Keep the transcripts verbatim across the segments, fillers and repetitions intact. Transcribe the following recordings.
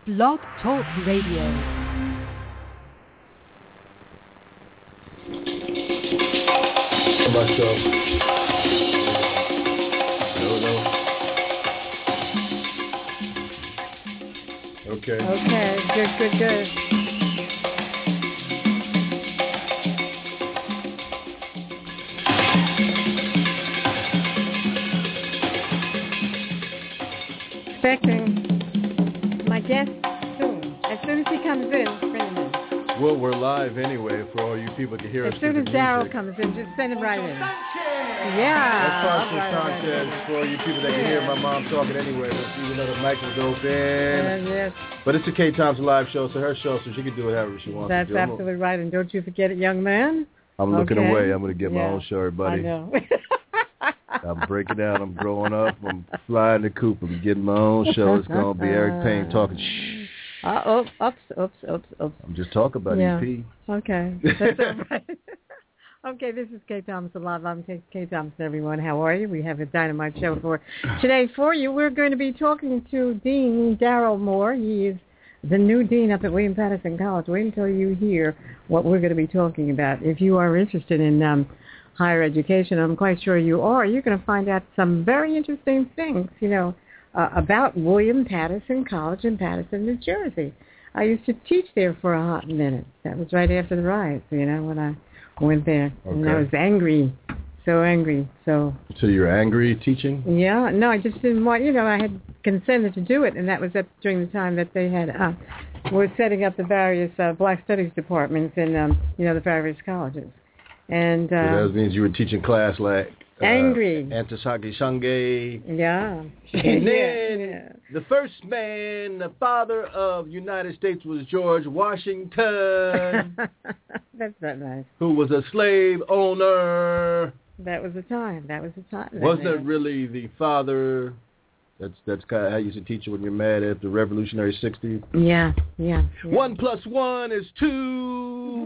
Blog Talk Radio. Myself. No, no. Okay. Okay, good, good, good. Expecting my guest soon. As soon as he comes in, bring him in. Well, we're live anyway for all you people to hear as us. As soon as Daryl comes in, just send him right in. Yeah. That's Pastor Sanchez for all you people that can hear my mom talking anyway. Even though the mic was open. Uh, yes. But it's a K Thompson live show, so her show, so she can do whatever she wants That's to do. That's absolutely right. And don't you forget it, young man. I'm looking okay. away. I'm going to get yeah. my own show, everybody. I know. I'm breaking down. I'm growing up. I'm flying the coop. I'm getting my own show. It's going to be Eric Payne talking shh. Uh, oops, oops, oops, oops, oops. I'm just talking about yeah. E P. Okay. That's all right. Okay, this is Kay Thompson Live. I'm Kay Thompson, everyone. How are you? We have a dynamite show for today for you. We're going to be talking to Dean Daryl Moore. He is the new dean up at William-Paterson College. Wait until you hear what we're going to be talking about. If you are interested in um, higher education, I'm quite sure you are, you're going to find out some very interesting things, you know, uh, about William-Paterson College in Paterson, New Jersey. I used to teach there for a hot minute. That was right after the riots, you know, when I went there. Okay. And I was angry, so angry. So So you're angry teaching? Yeah, no, I just didn't want, you know, I had consented to do it, and that was up during the time that they had, uh, were setting up the various uh, Black Studies departments in, um, you know, the various colleges. And uh, so that means you were teaching class like uh, angry. Antasaki Shange. Yeah. And then yeah. the first man, the father of the United States, was George Washington. That's not nice. Who was a slave owner. That was the time. That was the time. Wasn't it really the father? That's that's kind of how you used to teach it when you're mad at the Revolutionary sixties. Yeah, yeah. yeah. One plus one is two.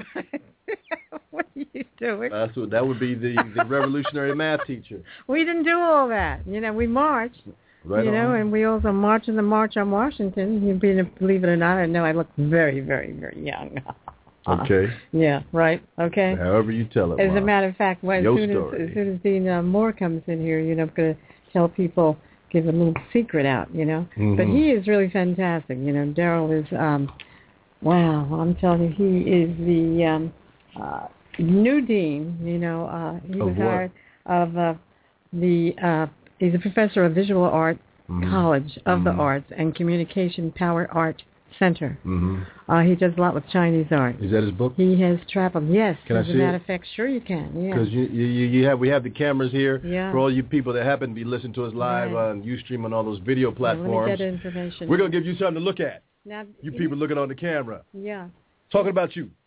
What are you doing? That's what, that would be the, the revolutionary math teacher. We didn't do all that. You know, we marched. Right you know, on. and we also marched in the March on Washington. You believe it or not, I know I look very, very, very young. Okay. Yeah, right. Okay. However you tell it. As Mom. a matter of fact, well, as, Your soon as, story. as soon as Dean uh, Moore comes in here, you know, I'm going to tell people, give a little secret out, you know. Mm-hmm. But he is really fantastic. You know, Daryl is, um, wow, I'm telling you, he is the um, uh, new dean, you know. Uh, he of was what? hired of uh, the, uh, he's a professor of visual art, mm-hmm. College of mm-hmm. the Arts and Communication Power Art Center. Mm-hmm. Uh, he does a lot with Chinese art. Is that his book? He has traveled. Yes, can as I a see matter it? of fact, sure you can. Yeah. Because you, you you have we have the cameras here yeah. for all you people that happen to be listening to us live right. on Ustream on all those video platforms. Yeah, let me get information. We're gonna give you something to look at. Now, You people looking on the camera. Yeah. Talking about you.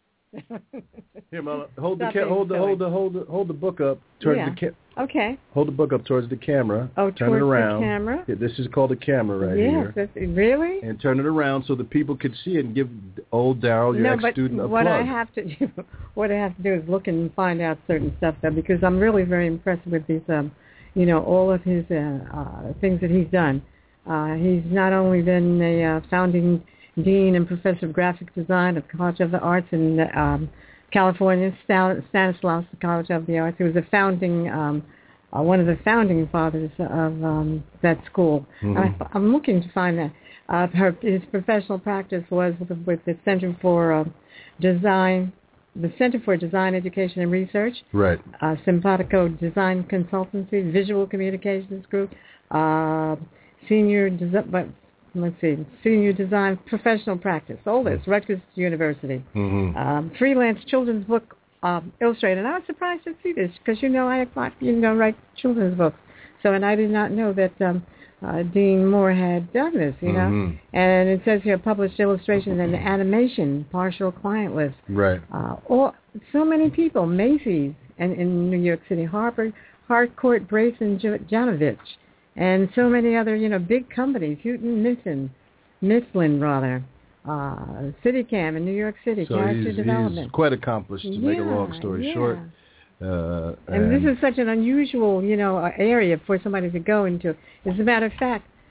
Here, Mama, hold the Stop ca- hold the being hold the hold the hold the book up towards Yeah. the ca- Okay. hold the book up towards the camera. Oh, turn towards it around. the camera? Yeah, this is called a camera right yes, here. that's, really? And turn it around so the people could see it and give old Daryl, your no, ex-student, but a what plug. I have to do, what I have to do is look and find out certain stuff though, because I'm really very impressed with his, um, you know, all of his uh, uh, things that he's done. Uh, he's not only been a uh, founding dean and professor of graphic design at the College of the Arts in um, California, Stan- Stanislaus College of the Arts. He was a founding, um, uh, one of the founding fathers of um, that school. Mm-hmm. I, I'm looking to find that. Uh, her, his professional practice was with, with the Center for uh, Design, the Center for Design Education and Research, Right. uh, Simpatico Design Consultancy, Visual Communications Group, uh, Senior Design, but let's see, Senior Design Professional Practice, all this, Rutgers University, Mm-hmm. um, freelance children's book um, illustrator. And I was surprised to see this because, you know, I, you know, write children's books. So, and I did not know that um, uh, Dean Moore had done this, you know. Mm-hmm. And it says here, published illustrations and animation, partial client list. Right. Uh, all, so many people, Macy's and in New York City, Harper, Harcourt, Brace, and Janovich, and so many other, you know, big companies, Houghton Mifflin, Mifflin rather, uh, CityCam in New York City, So character he's, development. he's quite accomplished, to yeah, make a long story yeah. short. Uh, and, and this is such an unusual, you know, uh, area for somebody to go into. As a matter of fact,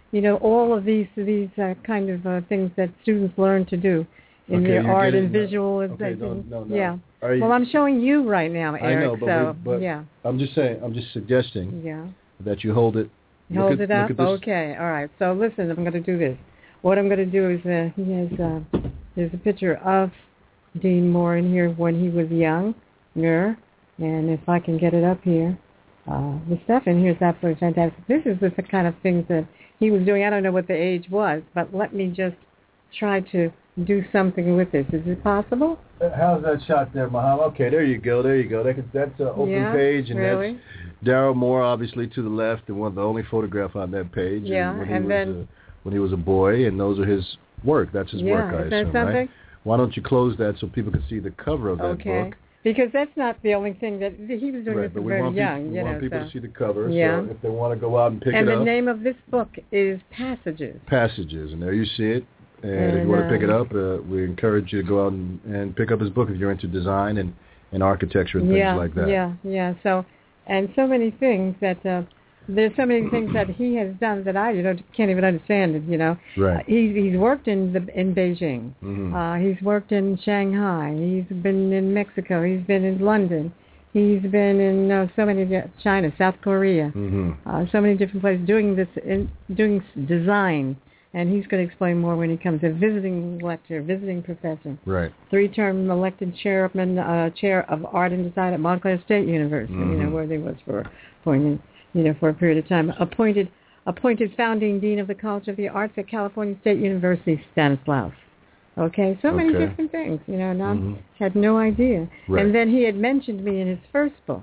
you know, all of these these uh, kind of uh, things that students learn to do in Okay, their you're art getting- and visualization. Okay, no, no, no. Yeah. Are you- Well, I'm showing you right now, Eric. I know, but, so we, but yeah, I'm just saying, I'm just suggesting yeah. that you hold it. Look Hold at- it look up. at this. Okay. All right. So listen, I'm going to do this. What I'm going to do is uh, he has uh, there's a picture of Dean Moore in here when he was young, and if I can get it up here, uh, the stuff in here is absolutely fantastic. This is the kind of things that he was doing. I don't know what the age was, but let me just try to do something with this. Is it possible? How's that shot there, Muhammad? Okay, there you go. There you go. That can, that's an open Yeah, page, and really? that's Darrell Moore, obviously to the left, and one the only photograph on that page. Yeah, and when he and was then a, when he was a boy, and those are his work. That's his yeah, work, I is that assume, something? right? Why don't you close that so people can see the cover of that Okay. book? Because that's not the only thing that he was doing. Right, This but we very want, young, people, we you want know. people so. to see the cover. Yeah. So if they want to go out and pick and it the up, name of this book is Passages. Passages, and there you see it. And, if And, you want to pick it uh, up, uh, we encourage you to go out and, and pick up his book if you're into design and, and architecture and yeah, things like that. Yeah, yeah. So, and so many things that uh, there's so many things that he has done that I, you know, can't even understand it. You know, Right. uh, he's he's worked in the in Beijing. Mm-hmm. Uh, he's worked in Shanghai. He's been in Mexico. He's been in London. He's been in uh, so many China, South Korea, Mm-hmm. uh, so many different places doing this, in, doing design. And he's going to explain more when he comes. A visiting lecturer, visiting professor, Right. three-term elected chairman, uh, chair of art and design at Montclair State University. Mm-hmm. You know where they was for, for you know, for a period of time. Appointed, appointed founding dean of the College of the Arts at California State University, Stanislaus. Okay, so many Okay. different things. You know, and I Mhm. had no idea. Right. And then he had mentioned me in his first book.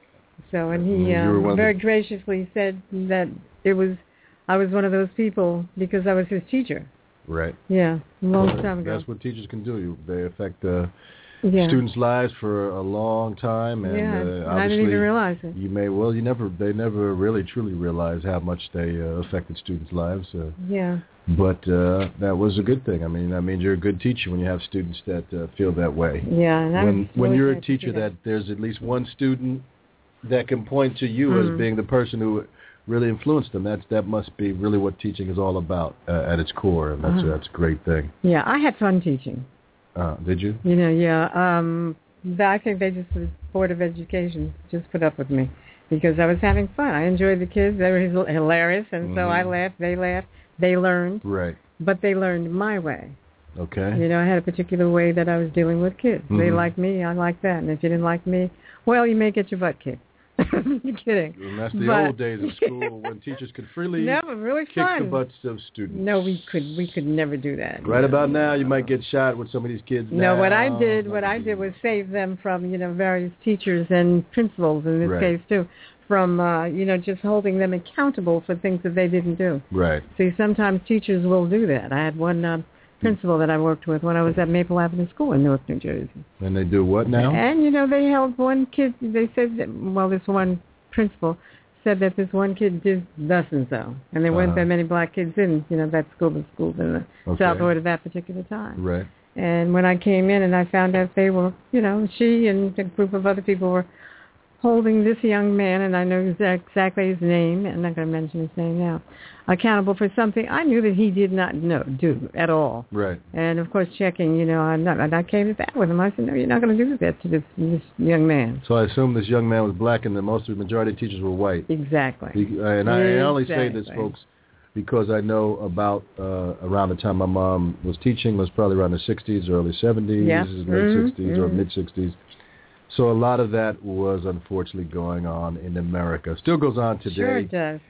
So, and he You were one um, of very the- graciously said that it was. I was one of those people because I was his teacher. Right. Yeah, a long Well, time ago. That's what teachers can do. You, they affect uh, Yeah. students' lives for a long time, and yeah, uh, and obviously I didn't even realize it. you may well you never they never really truly realize how much they uh, affected students' lives. Uh, Yeah, but uh, that was a good thing. I mean, I mean, you're a good teacher when you have students that uh, feel that way. yeah. And I When was when really you're a glad to see teacher, that there's at least one student that can point to you Mhm. as being the person who really influenced them. That's that must be really what teaching is all about uh, at its core, and that's Uh-huh. that's a great thing. Yeah, I had fun teaching. Uh, did you? You know, yeah. Um, but I think they just, the Board of Education just put up with me because I was having fun. I enjoyed the kids. They were hil- hilarious, and so I Mhm. laughed. They laughed. They learned, Right. but they learned my way. Okay. You know, I had a particular way that I was dealing with kids. They Mhm. liked me. I liked that. And if you didn't like me, well, you may get your butt kicked. You're kidding. And that's the But- old days of school when teachers could freely No, but really kick fun. the butts of students. No, we could we could never do that. Right about now, you might get shot with some of these kids. No, what I now. did, what I did was save them from, you know, various teachers and principals in this Right. case too, from, uh, you know, just holding them accountable for things that they didn't do. Right. See, sometimes teachers will do that. I had one uh, principal that I worked with when I was at Maple Avenue School in Newark, New Jersey. And they do what now? And, you know, they held one kid, they said, that, well, this one principal said that this one kid did thus and so. And there weren't Uh-huh. that many black kids in, you know, that school, the schools in the Okay. South Florida at that particular time. Right. And when I came in and I found out they were, you know, she and a group of other people were holding this young man, and I know exact, exactly his name, I'm not going to mention his name now, accountable for something I knew that he did not know, do at all. Right. And, of course, checking, you know, I'm not, and I came to that with him. I said, no, you're not going to do that to this, this young man. So I assume this young man was black, and the most of the majority of teachers were white. Exactly. Be- And I, I only say this, Exactly. folks, because I know about uh, around the time my mom was teaching was probably around the sixties, early seventies, Yeah. late Mhm, sixties, or mhm. mid sixties. So a lot of that was unfortunately going on in America. Still goes on today. Sure it does.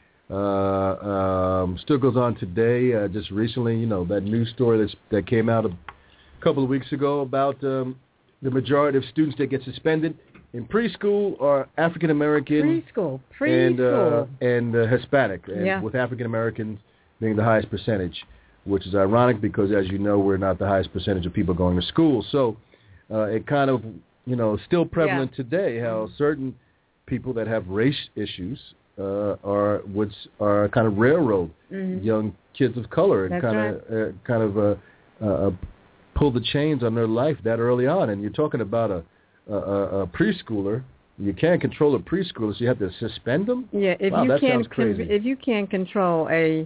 Uh, um, still goes on today. Uh, just recently, you know, that news story that's, that came out a couple of weeks ago about um, the majority of students that get suspended in preschool are African American Preschool. and Preschool. uh, and uh, Hispanic, and Yeah. with African Americans being the highest percentage, which is ironic because, as you know, we're not the highest percentage of people going to school. So uh, it kind of, you know, still prevalent Yeah. today how certain people that have race issues uh, are would s- are kind of railroad Mhm. young kids of color and That's kind of uh, kind of uh, uh, pull the chains on their life that early on. And you're talking about a a, a, a preschooler. You can't control a preschooler, so you have to suspend them. Yeah, if Wow, you that can't sounds crazy. if you can't control a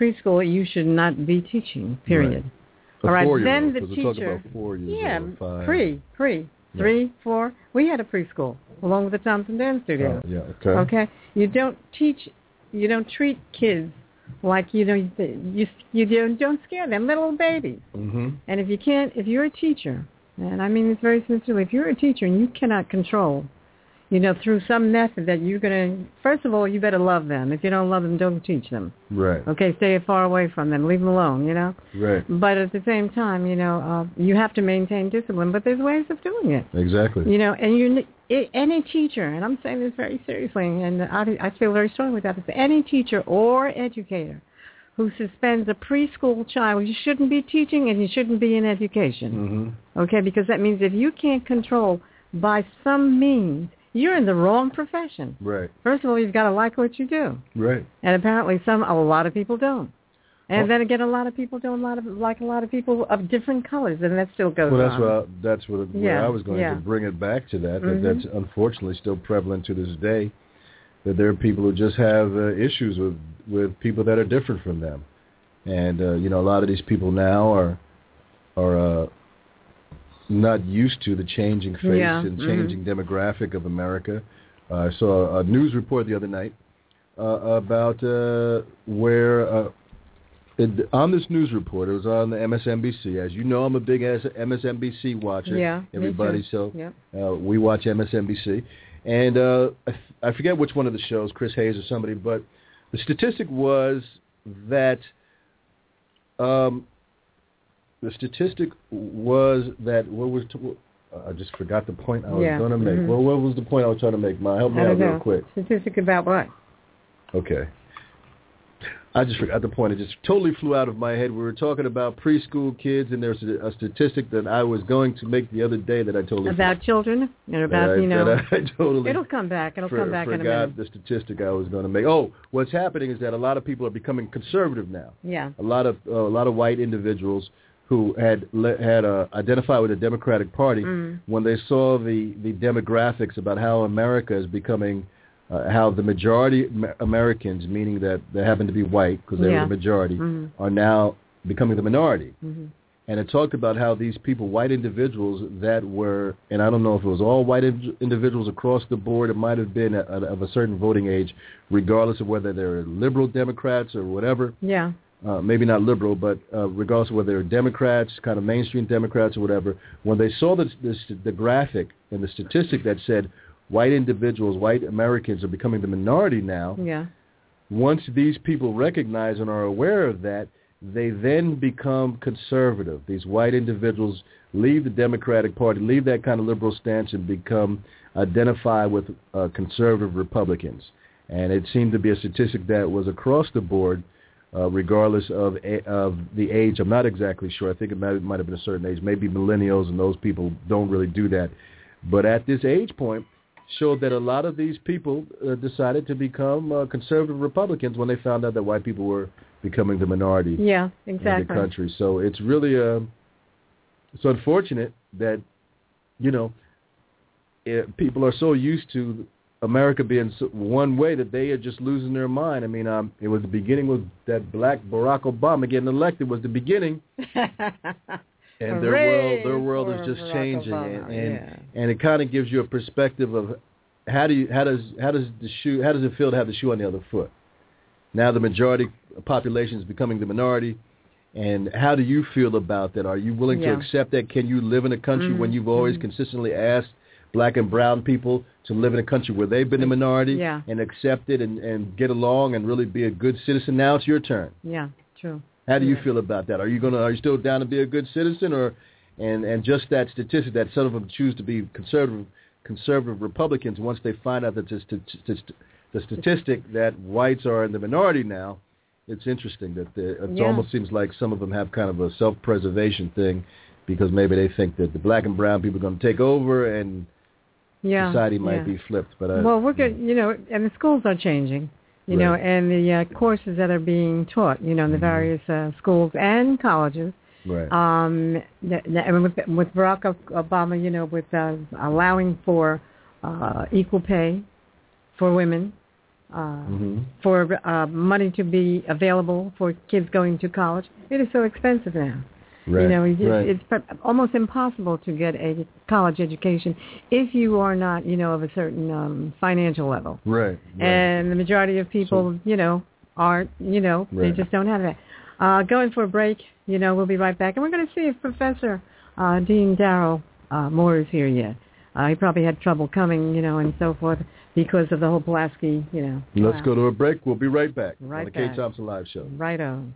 preschool, you should not be teaching, period. Right. All A right, four-year-old, then the 'cause we're teacher, talking about four years yeah, old, five. pre, pre, three, four. We had a preschool along with the Thompson Dance Studio. Oh, yeah, okay. Okay, you don't teach, you don't treat kids like you know you you don't don't scare them, little babies. Mm-hmm. And if you can't, if you're a teacher, and I mean this very sincerely, if you're a teacher and you cannot control, you know, through some method that you're going to, first of all, you better love them. If you don't love them, don't teach them. Right. Okay, stay far away from them. Leave them alone, you know. Right. But at the same time, you know, uh, you have to maintain discipline, but there's ways of doing it. Exactly. You know, and you, it, any teacher, and I'm saying this very seriously, and I, I feel very strongly about this, any teacher or educator who suspends a preschool child, you shouldn't be teaching and you shouldn't be in education. Mm-hmm. Okay, because that means if you can't control by some means, you're in the wrong profession. Right. First of all, you've got to like what you do. Right. And apparently some, a lot of people don't. And Well, then again, a lot of people don't a lot of, like a lot of people of different colors, and that still goes Well, that's on. what I, that's what where Yeah, I was going yeah. to bring it back to that. Mhm. That that's unfortunately still prevalent to this day. That there are people who just have uh, issues with with people that are different from them, and uh, you know, a lot of these people now are are uh, not used to the changing face Yeah, and mhm. changing demographic of America. Uh, I saw a news report the other night uh, about uh, where. Uh, It, on this news report, it was on the M S N B C. As you know, I'm a big M S N B C watcher. Yeah, everybody. me too. So Yep. uh, we watch M S N B C, and uh, I, f- I forget which one of the shows, Chris Hayes or somebody, but the statistic was that um, the statistic was that what was t- I just forgot the point I was Yeah, going to make. mhm. Well, what was the point I was trying to make? Ma, help me I out don't real know. quick. Statistic about what? Okay. I just forgot the point. It just totally flew out of my head. We were talking about preschool kids, and there's a, a statistic that I was going to make the other day that I totally About forgot. children and about, that I, you know. that I totally It'll come back. It'll for, come back in a forgot minute. the statistic I was going to make. Oh, what's happening is that a lot of people are becoming conservative now. Yeah. A lot of uh, a lot of white individuals who had le- had uh, identified with the Democratic Party Mm. when they saw the, the demographics about how America is becoming. Uh, how the majority Amer- Americans, meaning that they happen to be white because they're Yeah. the majority, Mhm. are now becoming the minority. Mm-hmm. And it talked about how these people, white individuals that were, and I don't know if it was all white in- individuals across the board, it might have been a, a, of a certain voting age, regardless of whether they're liberal Democrats or whatever. Yeah. Uh, maybe not liberal, but uh, regardless of whether they're Democrats, kind of mainstream Democrats or whatever, when they saw this, this, the graphic and the statistic that said white individuals, white Americans are becoming the minority now. Yeah. Once these people recognize and are aware of that, they then become conservative. These white individuals leave the Democratic Party, leave that kind of liberal stance and become identify with uh, conservative Republicans. And it seemed to be a statistic that was across the board, uh, regardless of a, of the age. I'm not exactly sure. I think it might, might have been a certain age. Maybe millennials and those people don't really do that. But at this age point, showed that a lot of these people uh, decided to become uh, conservative Republicans when they found out that white people were becoming the minority Yeah, exactly. in the country. So it's really uh, it's unfortunate that, you know, it, people are so used to America being so, one way that they are just losing their mind. I mean, um, it was the beginning with that black Barack Obama getting elected was the beginning. And their world, their world is just Barack changing, Obama, and and, yeah. and it kind of gives you a perspective of how do you how does how does the shoe how does it feel to have the shoe on the other foot? Now the majority population is becoming the minority, and how do you feel about that? Are you willing Yeah. to accept that? Can you live in a country Mm-hmm. when you've always mm-hmm. consistently asked black and brown people to live in a country where they've been the minority Yeah. and accept it and, and get along and really be a good citizen? Now it's your turn. Yeah, true. How do you Yeah. feel about that? Are you gonna are you still down to be a good citizen, or and and just that statistic that some of them choose to be conservative conservative Republicans once they find out that the, st- the statistic that whites are in the minority now, it's interesting that the, it Yeah. almost seems like some of them have kind of a self-preservation thing because maybe they think that the black and brown people are going to take over and Yeah. society might yeah. be flipped. But I, Well, we're good. You know, and the schools are changing. You know, Right. and the uh, courses that are being taught. You know, in the Mhm. various uh, schools and colleges. right. Um, th- th- and with, with Barack Obama, you know, with uh, allowing for uh, equal pay for women, uh, mm-hmm. for uh, money to be available for kids going to college. It is so expensive now. Right. You know, it's, right. it's almost impossible to get a college education if you are not, you know, of a certain um, financial level. Right. right. And the majority of people, so, you know, aren't, you know, right. they just don't have that. Uh, going for a break, you know, we'll be right back. And we're going to see if Professor uh, Dean Darrell uh, Moore is here yet. Uh, he probably had trouble coming, you know, and so forth because of the whole Pulaski, you know. Let's wow. go to a break. We'll be right back right on the back. Kate Thompson Live Show. Right on.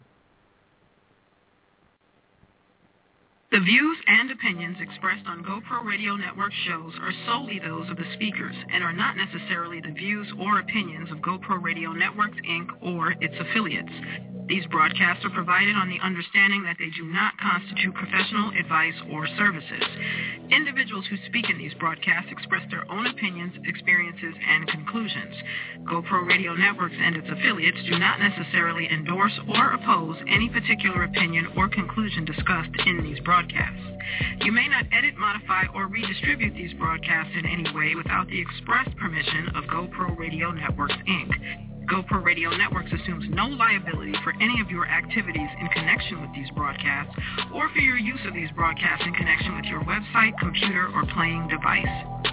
The views and opinions expressed on GoPro Radio Network shows are solely those of the speakers and are not necessarily the views or opinions of GoPro Radio Networks, Incorporated or its affiliates. These broadcasts are provided on the understanding that they do not constitute professional advice or services. Individuals who speak in these broadcasts express their own opinions, experiences, and conclusions. GoPro Radio Networks and its affiliates do not necessarily endorse or oppose any particular opinion or conclusion discussed in these broadcasts. You may not edit, modify, or redistribute these broadcasts in any way without the express permission of GoPro Radio Networks, Incorporated. GoPro Radio Networks assumes no liability for any of your activities in connection with these broadcasts or for your use of these broadcasts in connection with your website, computer, or playing device.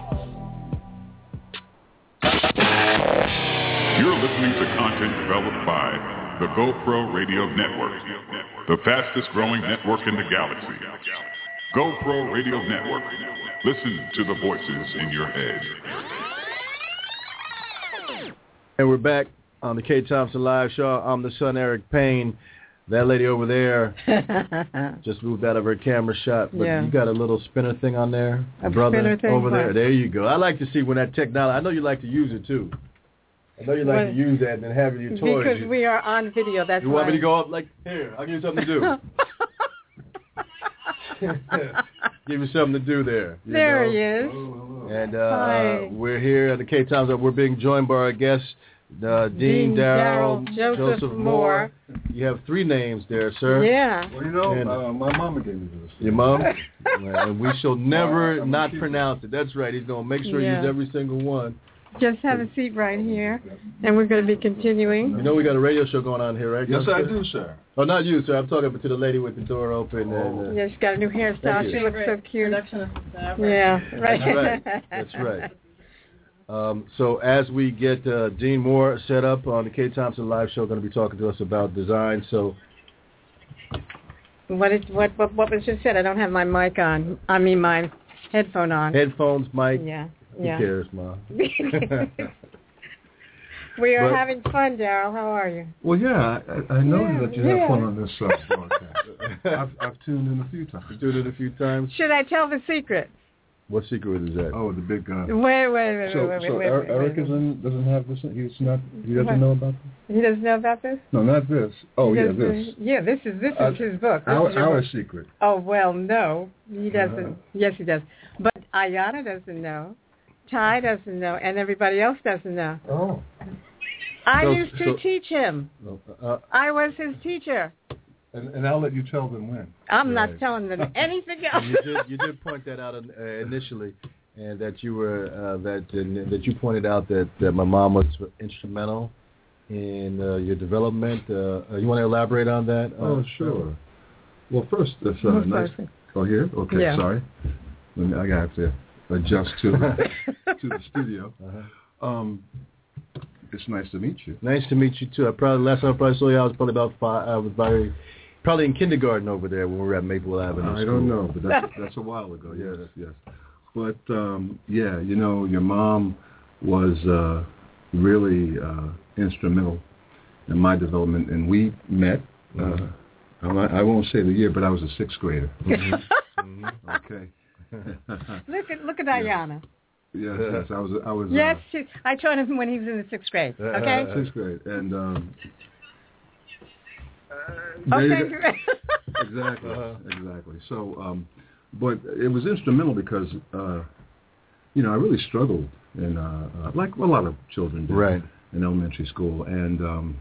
You're listening to content developed by the GoPro Radio Network, the fastest growing network in the galaxy. GoPro Radio Network. Listen to the voices in your head. And we're back on the Kate Thompson Live Show. I'm the son, Eric Payne. That lady over there just moved out of her camera shot. But yeah. you got a little spinner thing on there? A brother spinner thing? Over there. What? There you go. I like to see when that technology, I know you like to use it too. I know you like what? to use that and then have your toys. Because we are on video, that's You why. want me to go up like, here, I'll give you something to do. Give you something to do there. You there know? he is. And uh, we're here at the Kate Thompson. We're being joined by our guest, uh, Dean, Dean Darrell Joseph, Joseph Moore. Moore. You have three names there, sir. Yeah. Well, you know, And, uh, my mama gave me this. Your mom? And we shall never not pronounce it. That's right. He's going to make sure Yeah. he uses every single one. Just have a seat right here, and we're going to be continuing. You know we got a radio show going on here, right? Yes, Joseph? I do, sir. Oh, not you, sir. I'm talking to the lady with the door open. And, uh, Yeah, she's got a new hairstyle. Thank She you. looks so cute. Production. Yeah, right. That's right. That's right. Um, so as we get uh, Dean Moore set up on the Kate Thompson Live Show, going to be talking to us about design. So What, is, what what what was just said? I don't have my mic on. I mean my headphone on. headphones, mic. Yeah, Who yeah. cares, Ma? We are But- having fun, Darrell. How are you? Well, yeah, I, I noticed Yeah, that you yeah. have fun on this uh, broadcast. I've, I've tuned in a few times. You did it a few times. Should I tell the secret? What secret is that? Oh, the big guy. Wait, wait, wait, So, wait, wait, so wait, Eric, wait, Eric wait. isn't, doesn't have this. He's not. He doesn't What? know about this. He doesn't know about this? No, not this. Oh, He yeah, doesn't- this. Yeah, this is this is Uh, his book. This Our, is your our book. secret. Oh well, no, he doesn't. Uh-huh. Yes, he does. But Ayana doesn't know. Ty doesn't know, and everybody else doesn't know. Oh. I So- used to so- teach him. Uh, I was his teacher. And, and I'll let you tell them when. I'm Right. not telling them anything else. and you did you did point that out uh, initially, and that you were uh, that and that you pointed out that, that my mom was instrumental in uh, your development. Uh, you want to elaborate on that? Oh, uh, sure. Well, first, it's uh, Most nice. likely. Oh, here? Okay, Yeah. sorry. Let me- I got to adjust to to the studio. Uh-huh. Um, it's nice to meet you. Nice to meet you too. I probably last time I probably saw you, I was probably about five. I was very probably in kindergarten over there when we were at Maple Avenue. I School. don't know, but that's that's a while ago. Yes, yes. But um, yeah, you know, your mom was uh, really uh, instrumental in my development, and we met. Uh, I won't- I won't say the year, but I was a sixth grader. Mm-hmm. Okay. Look at look at Ayana. Yes, yes. I was. I was. Yes, Uh, she, I taught him when he was in the sixth grade. Okay. sixth grade, and um, Okay. there you go. exactly, Uh-huh. exactly. So, um, but it was instrumental because, uh, you know, I really struggled, in, uh, uh, like a lot of children do, Right. in elementary school, and um,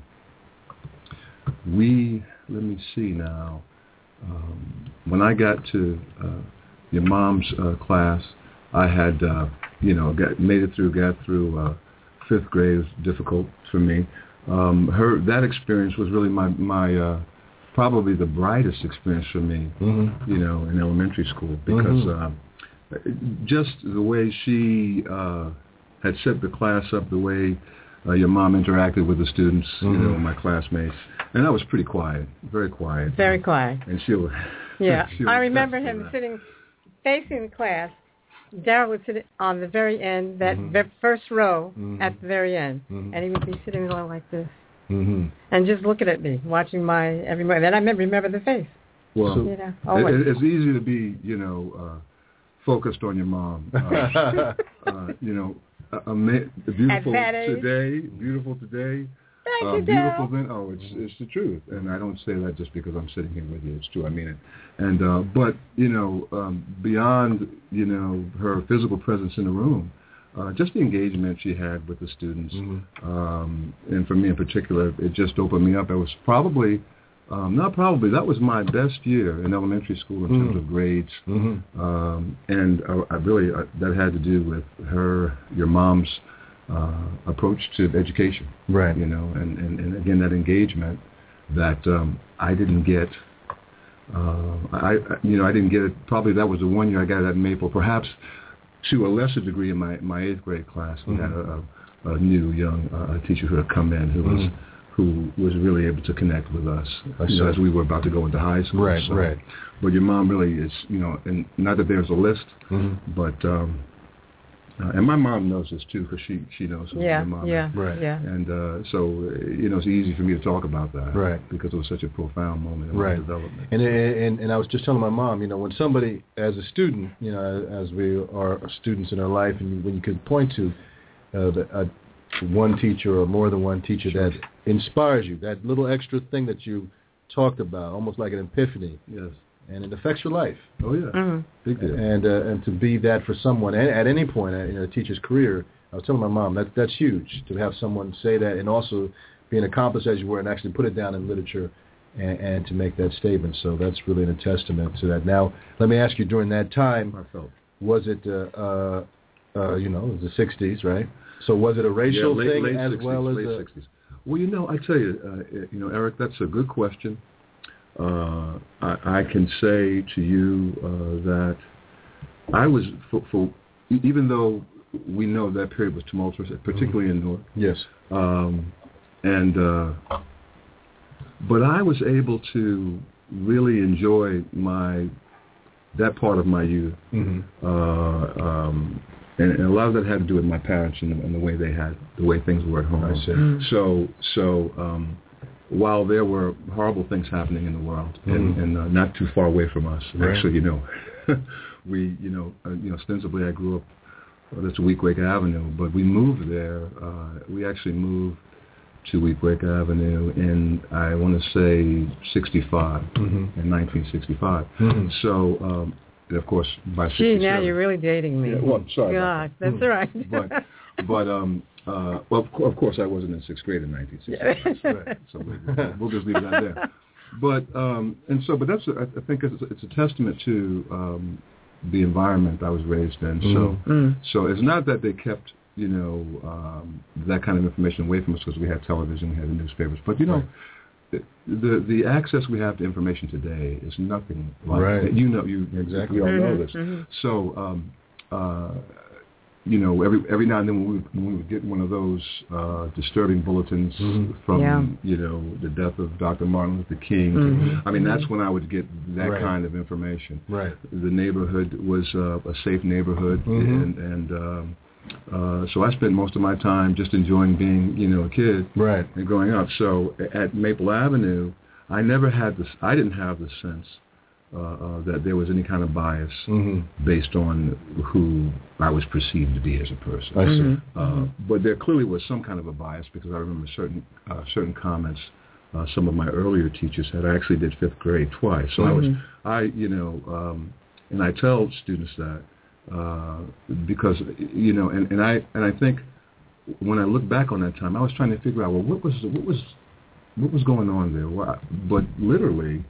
we. Let me see now. Um, when I got to uh, your mom's uh, class, I had, uh, you know, got, made it through, got through uh, fifth grade was difficult for me. Um, her that experience was really my my uh, probably the brightest experience for me. Mm-hmm. You know, in elementary school because mm-hmm. uh, just the way she uh, had set the class up, the way uh, your mom interacted with the students, mm-hmm. you know, my classmates, and I was pretty quiet, very quiet, very quiet. And she was. Yeah, she I remember him that. sitting facing the class. Daryl would sit on the very end, that mm-hmm. the first row mm-hmm. at the very end, mm-hmm. and he would be sitting there like this, mm-hmm. and just looking at me, watching my every move. Then I remember, remember the face. Well, you know, always. it, it's easy to be, you know, uh, focused on your mom. Uh, uh, you know, a, a ma- beautiful today, beautiful today. Thank uh, you, beautiful Daryl. then. Oh, it's it's the truth, and I don't say that just because I'm sitting here with you. It's true. I mean it. And uh, but you know, um, beyond you know her physical presence in the room, uh, just the engagement she had with the students, mm-hmm. um, and for me in particular, it just opened me up. It was probably, um, not probably, that was my best year in elementary school in mm-hmm. terms of grades, mm-hmm. um, and I, I really uh, that had to do with her, your mom's. Uh, approach to education, right? You know, and, and, and again that engagement that um, I didn't get. Uh, I you know I didn't get it. Probably that was the one year I got it at Maple. Perhaps to a lesser degree in my, my eighth grade class, we mm-hmm. had a, a, a new young uh, teacher who had come in who was mm-hmm. who was really able to connect with us you know, as we were about to go into high school. Right, so, right. But your mom really is, you know, and not that there's a list, mm-hmm. but. Um, Uh, and my mom knows this too, because she she knows who yeah, my mom yeah, is. Right. Yeah. And uh, so you know, it's easy for me to talk about that, right? Because it was such a profound moment in right. my development. And, and and I was just telling my mom, you know, when somebody, as a student, you know, as we are students in our life, and you, when you could point to uh, the, uh, one teacher or more than one teacher that inspires you, that little extra thing that you talked about, almost like an epiphany. Yes. And it affects your life. Oh yeah, mm-hmm. Big deal. And uh, and to be that for someone at, at any point in a teacher's career, I was telling my mom that that's huge to have someone say that, and also being accomplished as you were, and actually put it down in literature, and, and to make that statement. So that's really a testament to that. Now, let me ask you: during that time, I felt. was it uh, uh, uh, you know, it was the sixties, right? So was it a racial yeah, late, thing late as sixties, well as late a, sixties? Well, you know, I tell you, uh, you know, Eric, that's a good question. Uh, I, I can say to you uh, that I was, for, for even though we know that period was tumultuous, particularly mm-hmm. in Newark. Yes. Um, and uh, but I was able to really enjoy my that part of my youth, mm-hmm. uh, um, and, and a lot of that had to do with my parents and the, and the way they had the way things were at home. I see. Mm-hmm. So so. Um, While there were horrible things happening in the world, mm-hmm. and, and uh, not too far away from us, right. Actually, you know, we, you know, uh, you know, ostensibly I grew up. Well, that's Weequahic Avenue, but we moved there. Uh, we actually moved to Weequahic Avenue in, I want to say, sixty-five, mm-hmm. in nineteen sixty-five. Mm-hmm. So, um, and of course, by sixty-seven. Gee, now you're really dating me. Yeah, well, sorry. God, that's mm-hmm. all right. but, but um. Uh, well, of, co- of course, I wasn't in sixth grade in nineteen sixty-five, right. So we'll, we'll just leave that there. But um, and so, but that's a, I think it's, it's a testament to um, the environment I was raised in. Mm. So, mm. so it's not that they kept you know um, that kind of information away from us because we had television, we had the newspapers, but you know. Right. The the access we have to information today is nothing like right. that. You know, you exactly. We all mm-hmm. know this. Mm-hmm. So. Um, uh, You know, every every now and then when we, when we would get one of those uh, disturbing bulletins mm-hmm. from, yeah. you know, the death of Doctor Martin Luther King. Mm-hmm. I mean, that's when I would get that right. kind of information. Right. The neighborhood was uh, a safe neighborhood, mm-hmm. and, and um, uh, so I spent most of my time just enjoying being, you know, a kid right. and growing up. So at Maple Avenue, I never had this. I didn't have the sense. Uh, uh, that there was any kind of bias mm-hmm. based on who I was perceived to be as a person. I see. Uh, mm-hmm. But there clearly was some kind of a bias because I remember certain uh, certain comments uh, some of my earlier teachers had. I actually did fifth grade twice, so mm-hmm. I was I you know um, and I tell students that uh, because you know and, and I and I think when I look back on that time, I was trying to figure out well what was what was what was going on there. Why? But literally.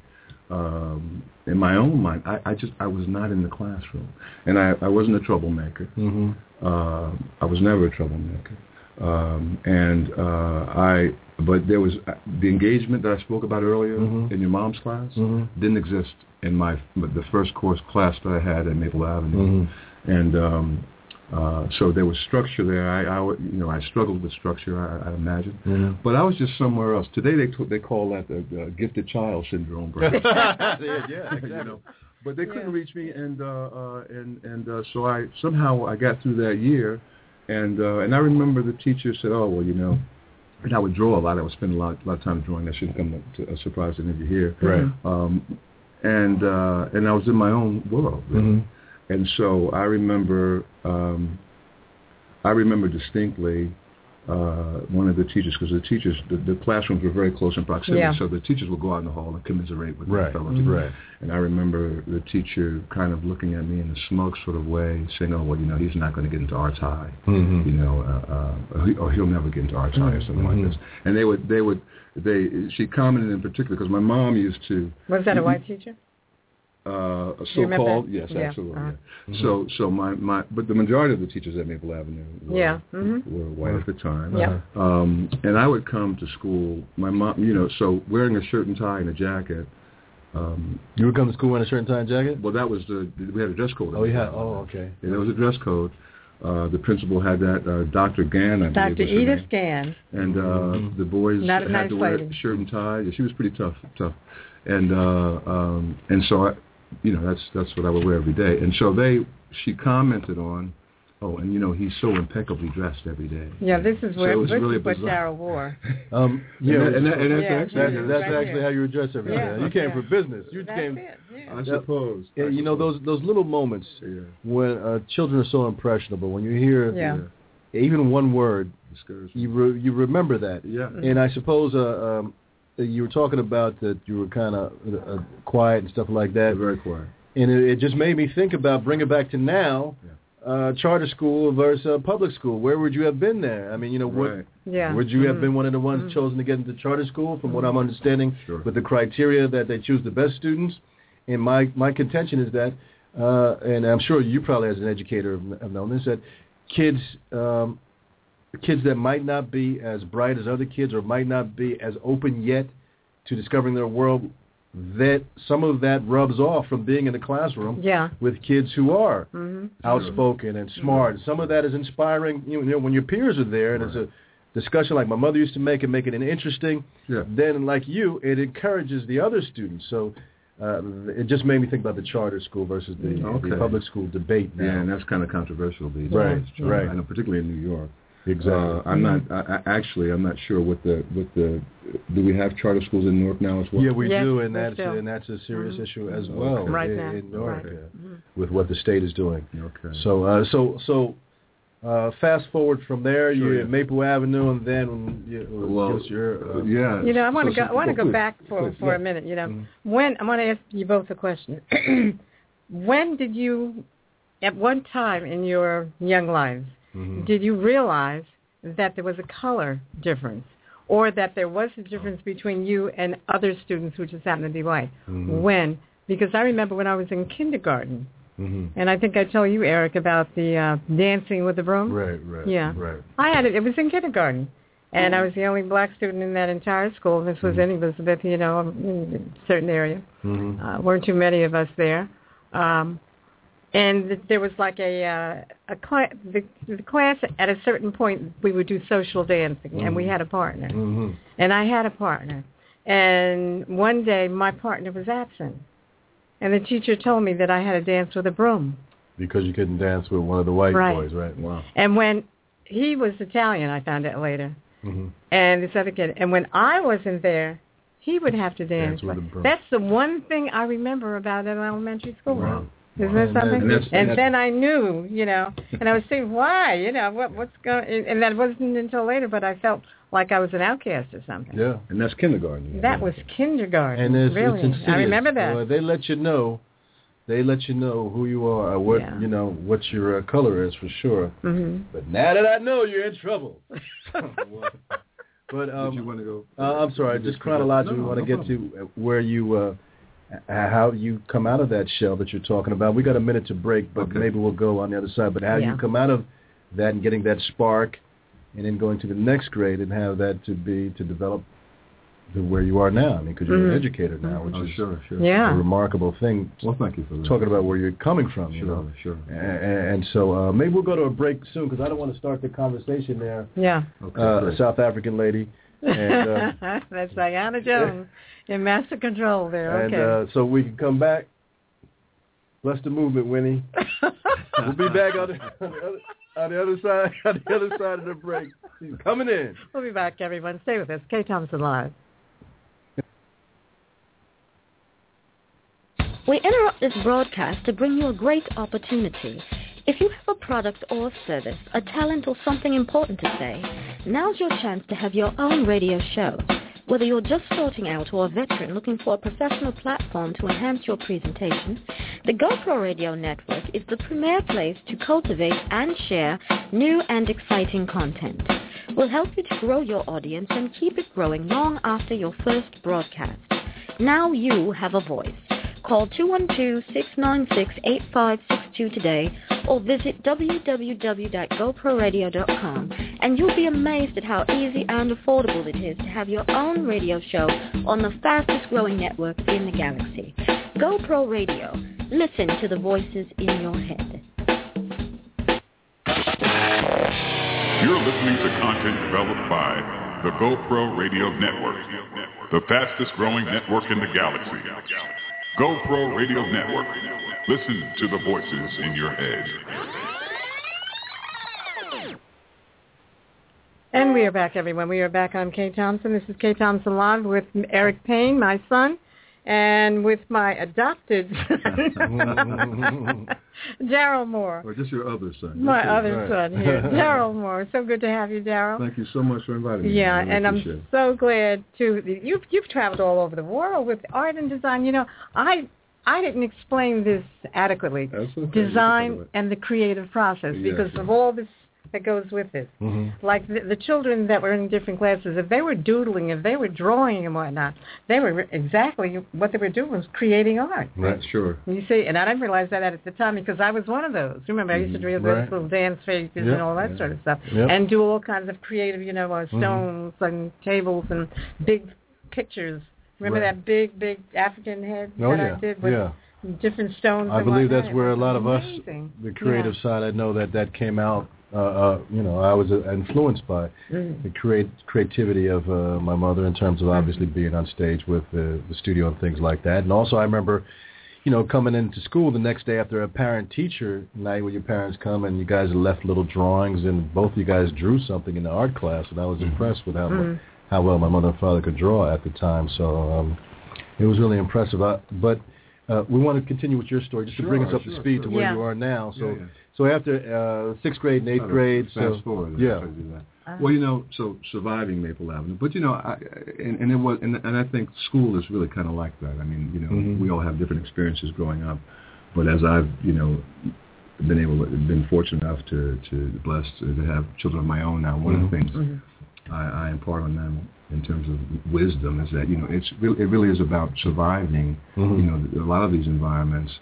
Um, in my own mind, I, I just I was not in the classroom, and I, I wasn't a troublemaker. Mm-hmm. Uh, I was never a troublemaker. Um, and uh, I, but there was uh, the engagement that I spoke about earlier mm-hmm. in your mom's class mm-hmm. didn't exist in my the first course class that I had at Maple Avenue, mm-hmm. and um, uh, so there was structure there. I, I, you know, I struggled with structure, I, I imagine, mm-hmm. but I was just somewhere else. Today they they call that the, the gifted child syndrome, right? yeah, yeah, exactly. You know, but they couldn't Yeah. reach me, and uh, uh, and and uh, so I somehow I got through that year. And uh, and I remember the teacher said, "Oh well, you know," and I would draw a lot. I would spend a lot, a lot of time drawing. That shouldn't come to a surprise to any of you here. Right. Um, and uh, and I was in my own world. Really. Mm-hmm. And so I remember, um, I remember distinctly uh, one of the teachers, because the teachers, the, the classrooms were very close in proximity, Yeah. so the teachers would go out in the hall and commiserate with Right. their fellows. Mm-hmm. Right. And I remember the teacher kind of looking at me in a smug sort of way, saying, "Oh, well, you know, he's not going to get into arts high, Mm-hmm. you know, uh, uh, or, he, or he'll never get into arts high or something Mm-hmm. like this." And they would, they would, they. She commented in particular because my mom used to. Was that a white teacher? Uh, you remember so-called, that? yes, Yeah. absolutely. Uh-huh. Yeah. So, so my, my, but the majority of the teachers at Maple Avenue were, Yeah. Mm-hmm. were white at the time. Yeah. Um, and I would come to school. My mom, you know, so wearing a shirt and tie and a jacket. Um, You would come to school in a shirt and tie and jacket? well, that was the we had a dress code. Oh, yeah. Oh, okay. Yeah, there was a dress code. Uh, the principal had that. Uh, Doctor Gann, I believe Doctor was her Edith name. Gann. And uh, Mhm. the boys Not a had nice to wear lady. shirt and tie. Yeah, she was pretty tough, tough. And uh, um, and so I, you know, that's that's what I would wear every day. And so they, she commented on, oh, and you know, he's so impeccably dressed every day. Yeah, this is So where it was this really is what bizarre. Daryl wore. Um, yeah, and, that, and, that, and that's Yeah, actually, that's, yeah, that's right actually here. how you address everything. Yeah, You came yeah. for business. You That's came. it. Yeah. I suppose. Yeah, I you know suppose. those those little moments Yeah. when uh, children are so impressionable. When you hear Yeah. even one word, Discouraged me. you re- you remember that. Yeah. And I suppose uh, um, you were talking about that you were kind of uh, quiet and stuff like that. Very quiet. And it, it just made me think about, bring it back to now, Yeah. uh, charter school versus uh, public school. Where would you have been there? I mean, you know, what, Right. Yeah. would you have Mhm. been one of the ones Mhm. chosen to get into charter school, from what I'm understanding, Sure. with the criteria that they choose the best students? And my, my contention is that, uh, and I'm sure you probably as an educator have- have known this, that kids, um, kids that might not be as bright as other kids or might not be as open yet to discovering their world, that some of that rubs off from being in the classroom Yeah. with kids who are Mm-hmm. outspoken and smart. Some of that is inspiring. You know, when your peers are there and it's a discussion like my mother used to make and make it an interesting, Yeah. then like you, it encourages the other students. So uh, it just made me think about the charter school versus the, Okay. the public school debate now. Yeah, and that's kind of controversial these days. Right, John. right. I know, particularly in New York. Exactly. Uh, I'm not I, I, actually. I'm not sure what the what the. Do we have charter schools in Newark now as well? Yeah, we Yes, do, and we that's do. and that's a serious Mhm. issue as Okay. well Right in, now. in Newark, Right. uh, Mhm. with what the state is doing. Okay. So, uh, so, so, uh, fast forward from there, Sure, you're yeah. at Maple Avenue, and then you, Well, give us your. Uh, yeah. You know, I want to So- go. I want to so- go please, back for please, for yeah. a minute. You know, Mhm. when I want to ask you both a question. When did you, at one time in your young lives, mhm. did you realize that there was a color difference, or that there was a difference between you and other students who just happened to be white? Mhm. When? Because I remember when I was in kindergarten, Mhm. and I think I told you, Eric, about the uh, dancing with the broom. Right, right, Yeah. right. I had it. It was in kindergarten, and I was the only black student in that entire school. This was in Elizabeth, you know, in a certain area. Mhm. Uh, weren't too many of us there. Um, and there was like a uh, a cla- the, the class at a certain point we would do social dancing, and we Mhm. had a partner, Mhm. and I had a partner. And one day my partner was absent, and the teacher told me that I had to dance with a broom. Because you couldn't dance with one of the white Right. boys, right? Wow. And when he was Italian, I found out later, Mm-hmm. and this other kid, and when I wasn't there, he would have to dance. Dance with a broom. That's the one thing I remember about that elementary school. Wow. Isn't Wow. that something? And And, that's- and that's- then I knew, you know, and I was saying, why, you know, what, what's going, and that wasn't until later, but I felt like I was an outcast or something. Yeah. And that's kindergarten. That was kindergarten. And it's, really. it's insidious. I remember that. Well, they let you know. They let you know who you are, or what Yeah. you know, what your uh, color is for sure. hmm But now that I know, you're in trouble. But um, Did you want to go? Uh, I'm sorry, just chronologically, we No, want to no get to where you, uh, how you come out of that shell that you're talking about. We got a minute to break, but Okay. maybe we'll go on the other side. But how Yeah. you come out of that and getting that spark and then going to the next grade and have that to be to develop to where you are now. I mean, because you're mm-hmm. an educator now, which oh, is sure, sure. Yeah. a remarkable thing. Well, thank you for that. Talking about where you're coming from, you sure, know. Sure, and, and so uh, maybe we'll go to a break soon because I don't want to start the conversation there. Yeah. Okay, uh, a South African lady. And, uh, that's Diana Jones in master control there. Okay. And uh, so we can come back. Bless the movement, Winnie. We'll be back on the, on the other. On the other side, on the other side of the break. She's coming in. We'll be back, everyone. Stay with us. Kay Thompson Live. We interrupt this broadcast to bring you a great opportunity. If you have a product or service, a talent or something important to say, now's your chance to have your own radio show. Whether you're just starting out or a veteran looking for a professional platform to enhance your presentation, the GoPro Radio Network is the premier place to cultivate and share new and exciting content. We'll help you to grow your audience and keep it growing long after your first broadcast. Now you have a voice. Call two one two, six nine six, eight five six two today or visit w w w dot gopro radio dot com and you'll be amazed at how easy and affordable it is to have your own radio show on the fastest growing network in the galaxy. GoPro Radio. Listen to the voices in your head. You're listening to content developed by the GoPro Radio Network, the fastest growing network in the galaxy. GoPro Radio Network. Listen to the voices in your head. And we are back, everyone. We are back on Kay Thompson. This is Kay Thompson Live with Eric Payne, my son, and with my adopted son, Daryl Moore. Or just your other son. My okay, other right. son here, Daryl Moore. So good to have you, Daryl. Thank you so much for inviting me. Yeah, really and I'm it. so glad to. You've you've traveled all over the world with art and design. You know, I I didn't explain this adequately. That's okay. Design and the creative process Yes, because yes. of all this that goes with it. Mm-hmm. Like the, the children that were in different classes, if they were doodling, if they were drawing and whatnot, they were exactly what they were doing was creating art. Right, sure. You see, and I didn't realize that at the time because I was one of those. Remember, I used to do those Right. little dance faces Yep. and all that Yeah. sort of stuff, Yep. and do all kinds of creative, you know, uh, stones Mm-hmm. and tables and big pictures. Remember Right. that big, big African head Oh, that yeah. I did with yeah. different stones? I and believe whatnot? that's where a It was lot of us, amazing. the creative Yeah. side, I know that that came out, uh, uh, you know, I was uh, influenced by Mm. the create, creativity of uh, my mother in terms of obviously being on stage with uh, the studio and things like that. And also I remember, you know, coming into school the next day after a parent-teacher night when your parents come and you guys left little drawings and both of you guys drew something in the art class, and I was impressed with how Mm. how well my mother and father could draw at the time. So um, it was really impressive. I, but uh, we want to continue with your story just to Sure, bring us up sure, to speed sure. to where Yeah. you are now. So Yeah, yeah. so after uh, sixth grade and eighth Try to grade, Fast so forward. yeah. Try to do that. Uh-huh. Well, you know, so surviving Maple Avenue, but you know, I, and, and it was, and, and I think school is really kind of like that. I mean, you know, Mhm. we all have different experiences growing up, but as I've, you know, been able, to, been fortunate enough to, to blessed to have children of my own now, one of the things Mhm. I, I impart on them in terms of wisdom is that, you know, it's really, it really is about surviving, Mhm. you know, a lot of these environments,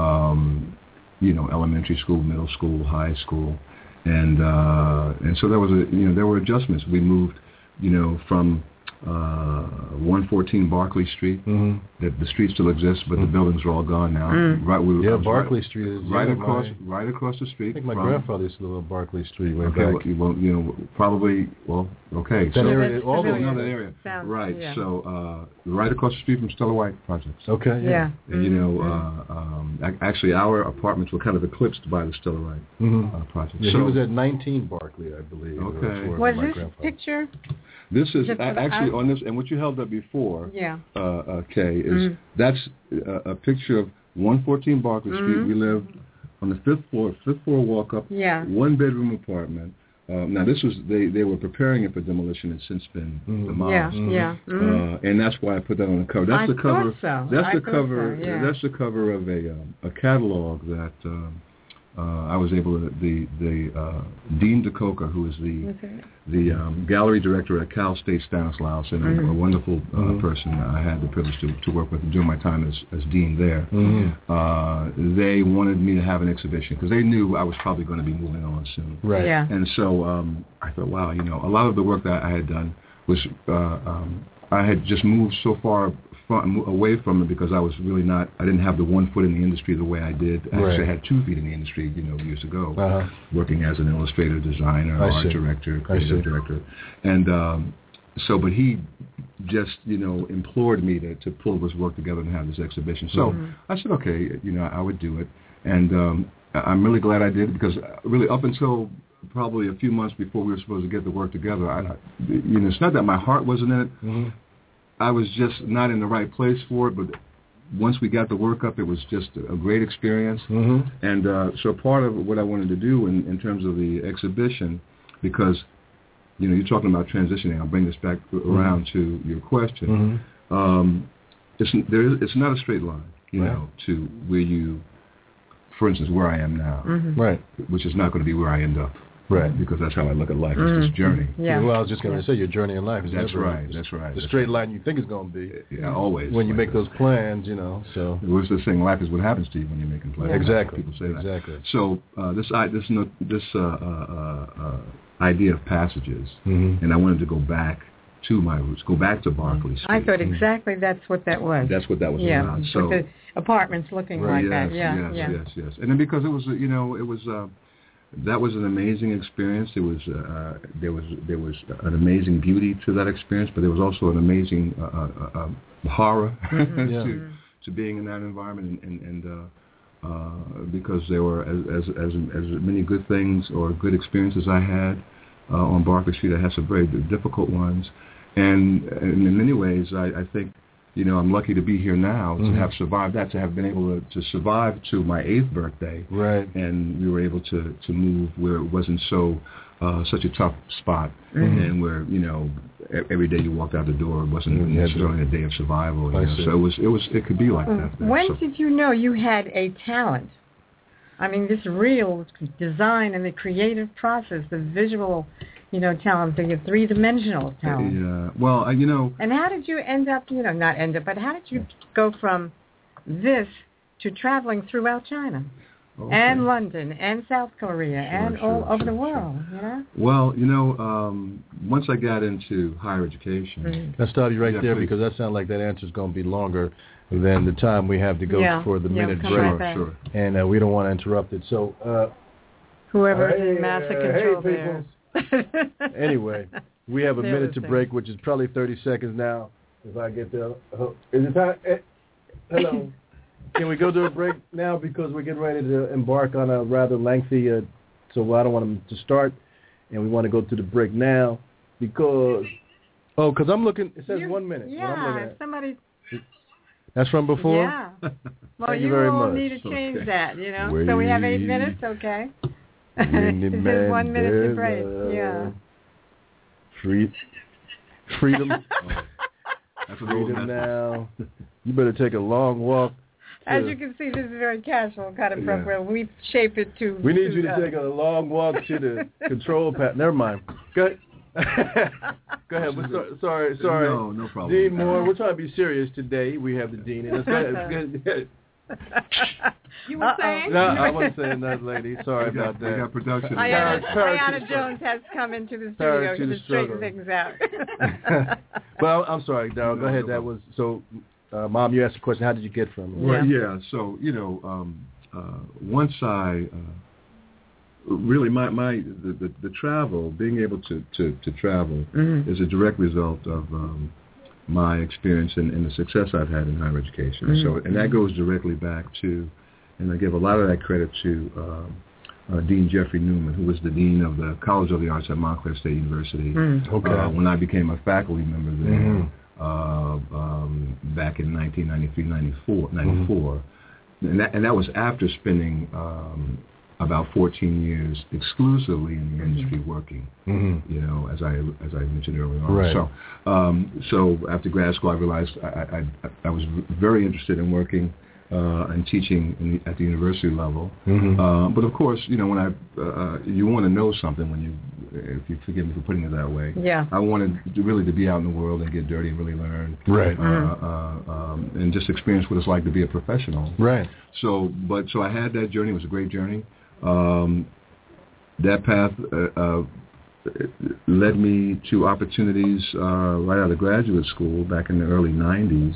um, you know, elementary school, middle school, high school. And uh, and so there was a, you know, there were adjustments. We moved, you know, from uh, one fourteen Barclay Street. Mm-hmm. The, the street still exists, but the buildings are all gone now. Mm. Right, we were, Yeah, I was Barclay right, Street is right yeah, across, my- right across the street. I think my from, grandfather used to live on Barclay Street way Okay, back. well, well, you know, probably, well, okay. That so, area, all Oh, those, another area. Sounds- Right, yeah. so uh, right across the street from Stella White Projects. Okay, yeah. Yeah. And, you know, Mhm. uh, um, ac- actually our apartments were kind of eclipsed by the Stella White Mm-hmm. uh, project. Yeah, so he was at nineteen Barclay, I believe. Okay. That's where Was my this grandfather- picture? this is Just a- for the actually art? on this, and what you held up before, Yeah. uh, uh, Kay, is Mhm. that's a, a picture of one fourteen Barclay Street. Mhm. We live on the fifth floor, fifth floor walk up, Yeah. one bedroom apartment. Uh, now this was they, they were preparing it for demolition. It's since been Mhm. demolished. Yeah. Yeah. Mhm. Uh, and that's why I put that on the cover. That's I the cover. thought so. That's I the thought cover. so, yeah. That's the cover of a um, a catalog that um, uh, I was able to, the, the uh, Dean DeCoca, who is the okay. the um, gallery director at Cal State Stanislaus, and mm-hmm. a, a wonderful uh, mm-hmm. person I had the privilege to, to work with during my time as, as dean there. Mm-hmm. Uh, they wanted me to have an exhibition because they knew I was probably going to be moving on soon. Right. Yeah. And so um, I thought, wow, you know, a lot of the work that I had done was uh, um, I had just moved so far from, away from it because I was really not, I didn't have the one foot in the industry the way I did. I Right. actually had two feet in the industry, you know, years ago, uh-huh. working as an illustrator, designer, I art see. director, I creative see. director. And um, so, but he just, you know, implored me to, to pull this work together and have this exhibition. So mm-hmm. I said, okay, you know, I would do it. And um, I'm really glad I did because really up until probably a few months before we were supposed to get the work together, I, you know, it's not that my heart wasn't in it. Mm-hmm. I was just not in the right place for it, but once we got the work up, it was just a great experience. Mm-hmm. And uh, so part of what I wanted to do in, in terms of the exhibition, because, you know, you're talking about transitioning, I'll bring this back around mm-hmm. to your question. Mm-hmm. Um, it's, there is, it's not a straight line, you right. know, to where you, for instance, where I am now, mm-hmm. right, which is not going to be where I end up. Right. Because that's how I look at life. Mm-hmm. It's this journey. Yeah. Well, I was just going to yeah. say your journey in life is That's never right. That's right. the that's straight right. line you think it's going to be. Yeah, always. When you like make those plans, you know. So. What's the saying? Life is what happens to you when you're making plans. Yeah. Exactly. People say that. Exactly. So uh, this I, this no, this uh, uh, uh, idea of passages, mm-hmm. and I wanted to go back to my roots, go back to Berkeley Street. I thought exactly that's what that was. That's what that was yeah. about. So So the apartments looking right. like yes, that. Yeah. yes, yeah. yes, yes. And then because it was, you know, it was. Uh, That was an amazing experience. It was uh, there was there was an amazing beauty to that experience, but there was also an amazing uh, uh, uh, horror Mm-hmm. yeah. to to being in that environment, and, and, and uh, uh, because there were as, as as as many good things or good experiences I had uh, on Berkeley Street. I had some very difficult ones, and, and in many ways, I, I think. You know, I'm lucky to be here now to mm-hmm. have survived that, to have been able to, to survive to my eighth birthday. Right. And we were able to, to move where it wasn't so, uh, such a tough spot. Mm-hmm. And where, you know, every day you walked out the door, it wasn't mm-hmm. necessarily a day of survival. You I know? see. So it was, it was, it could be like that. There. When so, did you know you had a talent? I mean, this real design and the creative process, the visual, you know, talent, the three-dimensional talent. Yeah. Well, uh, you know. And how did you end up, you know, not end up, but how did you go from this to traveling throughout China Okay. and London and South Korea Sure, and sure, all over sure, the sure. world, you know? Well, you know, um, once I got into higher education. Mm-hmm. I'll stop you right Yeah, there please. because that sounds like that answer is going to be longer than the time we have to go Yeah, for the yeah, minute come break. right back. Sure. And uh, we don't want to interrupt it. So, uh, Whoever is hey, in master uh, control hey, there. anyway, we have a They're minute to listening. break, which is probably thirty seconds now. If I get there. Uh, is it time? Eh, hello. Can we go to a break now because we're getting ready to embark on a rather lengthy, uh, so I don't want them to start, and we want to go to the break now because, oh, because I'm looking, it says You- one minute. What I'm Yeah, looking if at. somebody... That's from before? Yeah. Well, Thank you you very all much. need to change Okay. that, you know? So we have eight Wait. minutes, okay? Winnie This is one minute to break, Mandela. yeah. Free, freedom, That's what freedom now. You better take a long walk. As to- you can see, this is very casual kind of Yeah. program. We shape it to... we need to, you to uh, take a long walk to the control pad. Never mind. Go ahead. Go ahead. We're so, sorry, sorry. No, no problem. Dean Moore, we're trying to be serious today. We have the dean in us. Go ahead. Go ahead. You were Uh-oh. saying? No, I wasn't saying that, lady. Sorry We got, about we got that. production. Ayana, Sorry, Ayana sorry. Jones has come into the Sorry studio to to the straighten struggle. things out. Well, I'm sorry, Darryl. Go No, ahead. no That was so. Uh, Mom, you asked a question. How did you get from it? Well, Yeah. yeah. So you know, um, uh, once I uh, really my my the, the, the travel, being able to to, to travel, Mhm. is a direct result of um, my experience and, and the success I've had in higher education. Mhm. So, and that goes directly back to, and I give a lot of that credit to um, uh, Dean Jeffrey Newman, who was the dean of the College of the Arts at Montclair State University. Mm. Okay. Uh, when I became a faculty member there. Mhm. Uh, um, back in nineteen ninety-three, ninety-four, ninety-four. Mm-hmm. And, that, and that was after spending um, about fourteen years exclusively in the industry working, Mm-hmm. you know, as I as I mentioned earlier on. Right. So, um, so after grad school, I realized I, I, I, I was very interested in working uh, and teaching in the, at the university level. Mm-hmm. Uh, but of course, you know, when I uh, you want to know something when you, if you forgive me for putting it that way. Yeah. I wanted to really to be out in the world and get dirty and really learn. Right. Uh, Mm-hmm. uh, um, and just experience what it's like to be a professional. Right. So, but so I had that journey. It was a great journey. Um, that path uh, uh, led me to opportunities uh, right out of graduate school back in the early nineties.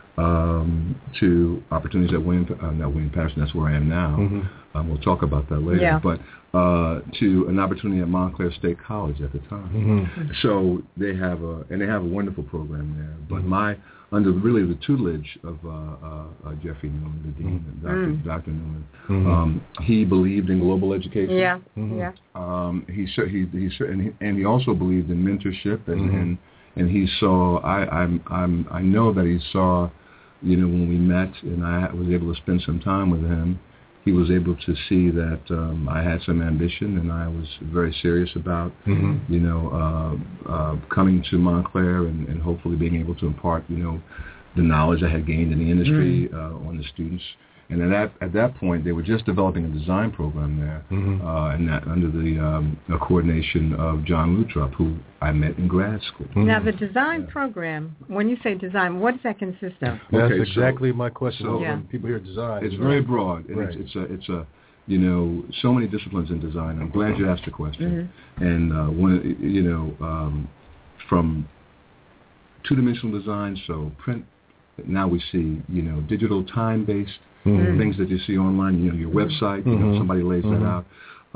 Um, to opportunities at William, uh, not William Patterson, that's where I am now. Mm-hmm. Um, we'll talk about that later. Yeah. But uh, to an opportunity at Montclair State College at the time. Mm-hmm. So they have a, and they have a wonderful program there. But Mm-hmm. my, under really the tutelage of uh, uh, uh, Jeffrey Newman, the dean, Mm-hmm. Doctor Mm. Doctor Newman, Mm-hmm. um, he believed in global education. Yeah. Mm-hmm. Yeah. Um, he cer- he he cer- and he, and he also believed in mentorship, and, Mm-hmm. and and he saw. I I'm I'm I know that he saw. You know, when we met and I was able to spend some time with him, he was able to see that um, I had some ambition and I was very serious about, Mm-hmm. you know, uh, uh, coming to Montclair and, and hopefully being able to impart, you know, the knowledge I had gained in the industry Mm. uh, on the students. And at that, at that point, they were just developing a design program there, Mm-hmm. uh, and that under the um, uh, coordination of John Luttrop, who I met in grad school. Mm-hmm. Now, the design program, when you say design, what does that consist of? That's Okay, so- exactly my question. so- when Yeah. people hear design, It's very broad, and Right. it's, it's a, it's a, you know, so many disciplines in design. I'm glad you asked the question. Mm-hmm. And uh, when, you know, um, from two-dimensional design, so print. Now we see, you know, digital time-based Mhm. things that you see online. You know, your website. You know, Mhm. somebody lays Mhm. that out.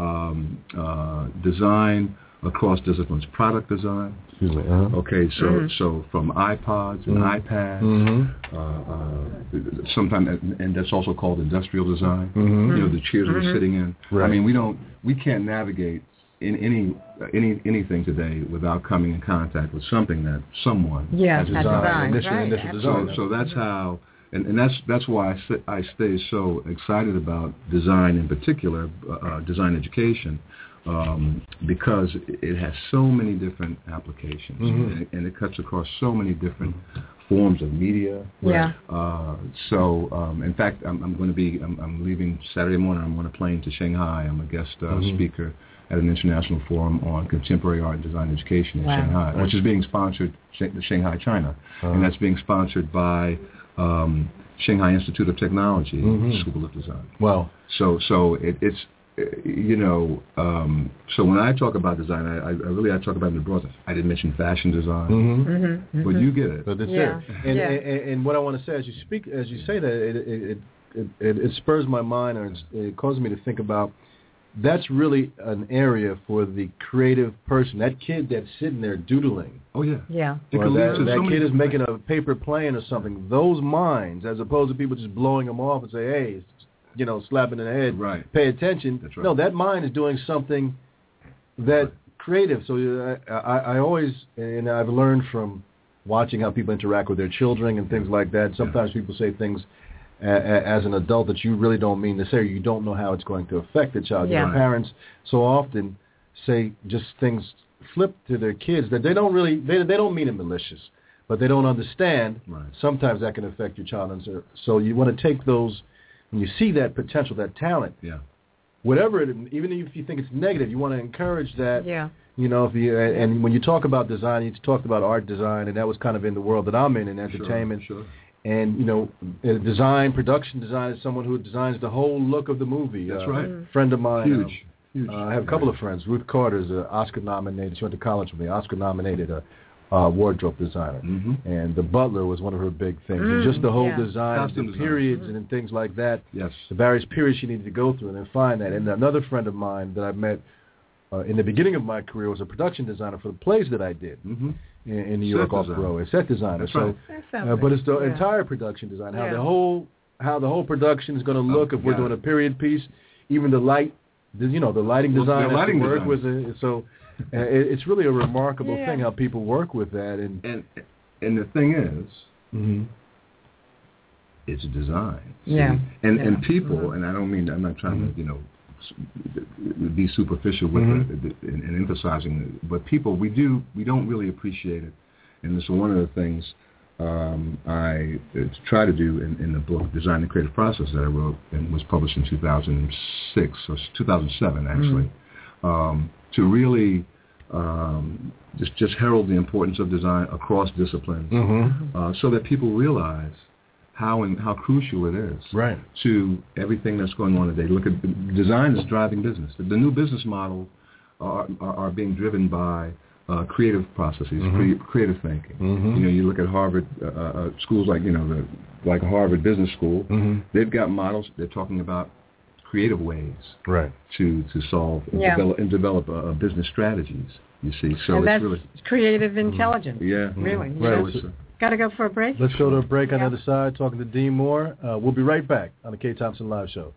Um, uh, design across disciplines, product design. Excuse me. Uh-huh. Okay, so Mhm. so from iPods and Mhm. iPads. Mm-hmm. Uh, uh, sometimes, and that's also called industrial design. Mhm. You know, the chairs we're Mhm. sitting in. Right. I mean, we don't, we can't navigate in any any anything today without coming in contact with something that someone Yeah, has has designed. designed, Initial, right. initial So, design. so that's how, and, and that's that's why I, st- I stay so excited about design in particular, uh, uh, design education, um, because it, it has so many different applications, Mhm. and, it, and it cuts across so many different forms of media. Yeah. Uh, so, um, in fact, I'm, I'm going to be, I'm, I'm leaving Saturday morning. I'm on a plane to Shanghai. I'm a guest uh, Mhm. speaker at an international forum on contemporary art and design education in Wow. Shanghai, which is being sponsored, Sh- Shanghai, China, Uh-huh. and that's being sponsored by um, Shanghai Institute of Technology Mhm. School of Design. Well, So, so it, it's, uh, you know, um, so when I talk about design, I, I I really I talk about it in the broad sense. I didn't mention fashion design, mm-hmm. Mm-hmm. but you get it. But that's Yeah. it. And, Yeah. and, and what I want to say as you speak, as you say that, it it it, it, it spurs my mind, or it's, it causes me to think about. That's really an area for the creative person. That kid that's sitting there doodling, Oh yeah. Yeah. It or can lead that, to that so many kid is different making a paper plane or something. Those minds, as opposed to people just blowing them off and say, "Hey, it's, you know, slapping in the head, Right. pay attention." That's right. No, that mind is doing something that Right. creative. So uh, I, I always, and I've learned from watching how people interact with their children and things like that. Sometimes people say things a, a, as an adult that you really don't mean to say. Or you don't know how it's going to affect the child. Yeah. Your parents so often say just things flip to their kids that they don't really, they they don't mean it malicious, but they don't understand. Right. Sometimes that can affect your child. And so, so you want to take those, when you see that potential, that talent, Yeah. whatever it, even if you think it's negative, you want to encourage that. Yeah. You know, if you and, and when you talk about design, you talked about art design, and that was kind of in the world that I'm in, in entertainment. Sure. sure. And you know, uh, design, production design is someone who designs the whole look of the movie. That's uh, right. Mm. Friend of mine. Huge. um, Huge. Uh, I have a couple of friends. Ruth Carter's an Oscar nominated. She went to college with me. Oscar nominated a uh, wardrobe designer. Mm-hmm. And The Butler was one of her big things. Mm, and just the whole yeah. design, Costume the design. periods Mm. and things like that. Yes. The various periods she needed to go through and then find that. And another friend of mine that I met uh, in the beginning of my career was a production designer for the plays that I did Mm-hmm. in, in New Set York off designer. Broadway. Set designer. That's so, right. That sounds uh, but it's the yeah. entire production design, how Yeah. the whole how the whole production is going to look Oh, if we're yeah. doing a period piece, even the light, the, you know, the lighting Well, design the has to lighting work design. with it. So uh, it, it's really a remarkable Yeah. thing how people work with that. And And and the thing is, mm-hmm. it's design. see? Yeah. And Yeah. and people, Mhm. and I don't mean I'm not trying Mhm. to you know s- be superficial with Mhm. it and, and emphasizing it, but people we do we don't really appreciate it, and it's one of the things um, I uh, try to do in, in the book Design the Creative Process that I wrote and was published in two thousand six or two thousand seven actually, mm-hmm. um, to really um, just just herald the importance of design across disciplines, mm-hmm. uh, so that people realize how and how crucial it is right. to everything that's going on today. Look at design is driving business. The new business models are, are, are being driven by uh, creative processes, mm-hmm. cre- creative thinking. Mm-hmm. You know, you look at Harvard uh, uh, schools like you know the like Harvard Business School. Mm-hmm. They've got models. They're talking about creative ways right. to to solve and yeah. develop and develop uh, business strategies. You see, so and it's that's really creative intelligence. Mm-hmm. Yeah, really. Right. You know? Got to go for a break? Let's go to a break on the other side, talking to Dean Moore. Uh, we'll be right back on the Kay Thompson Live Show.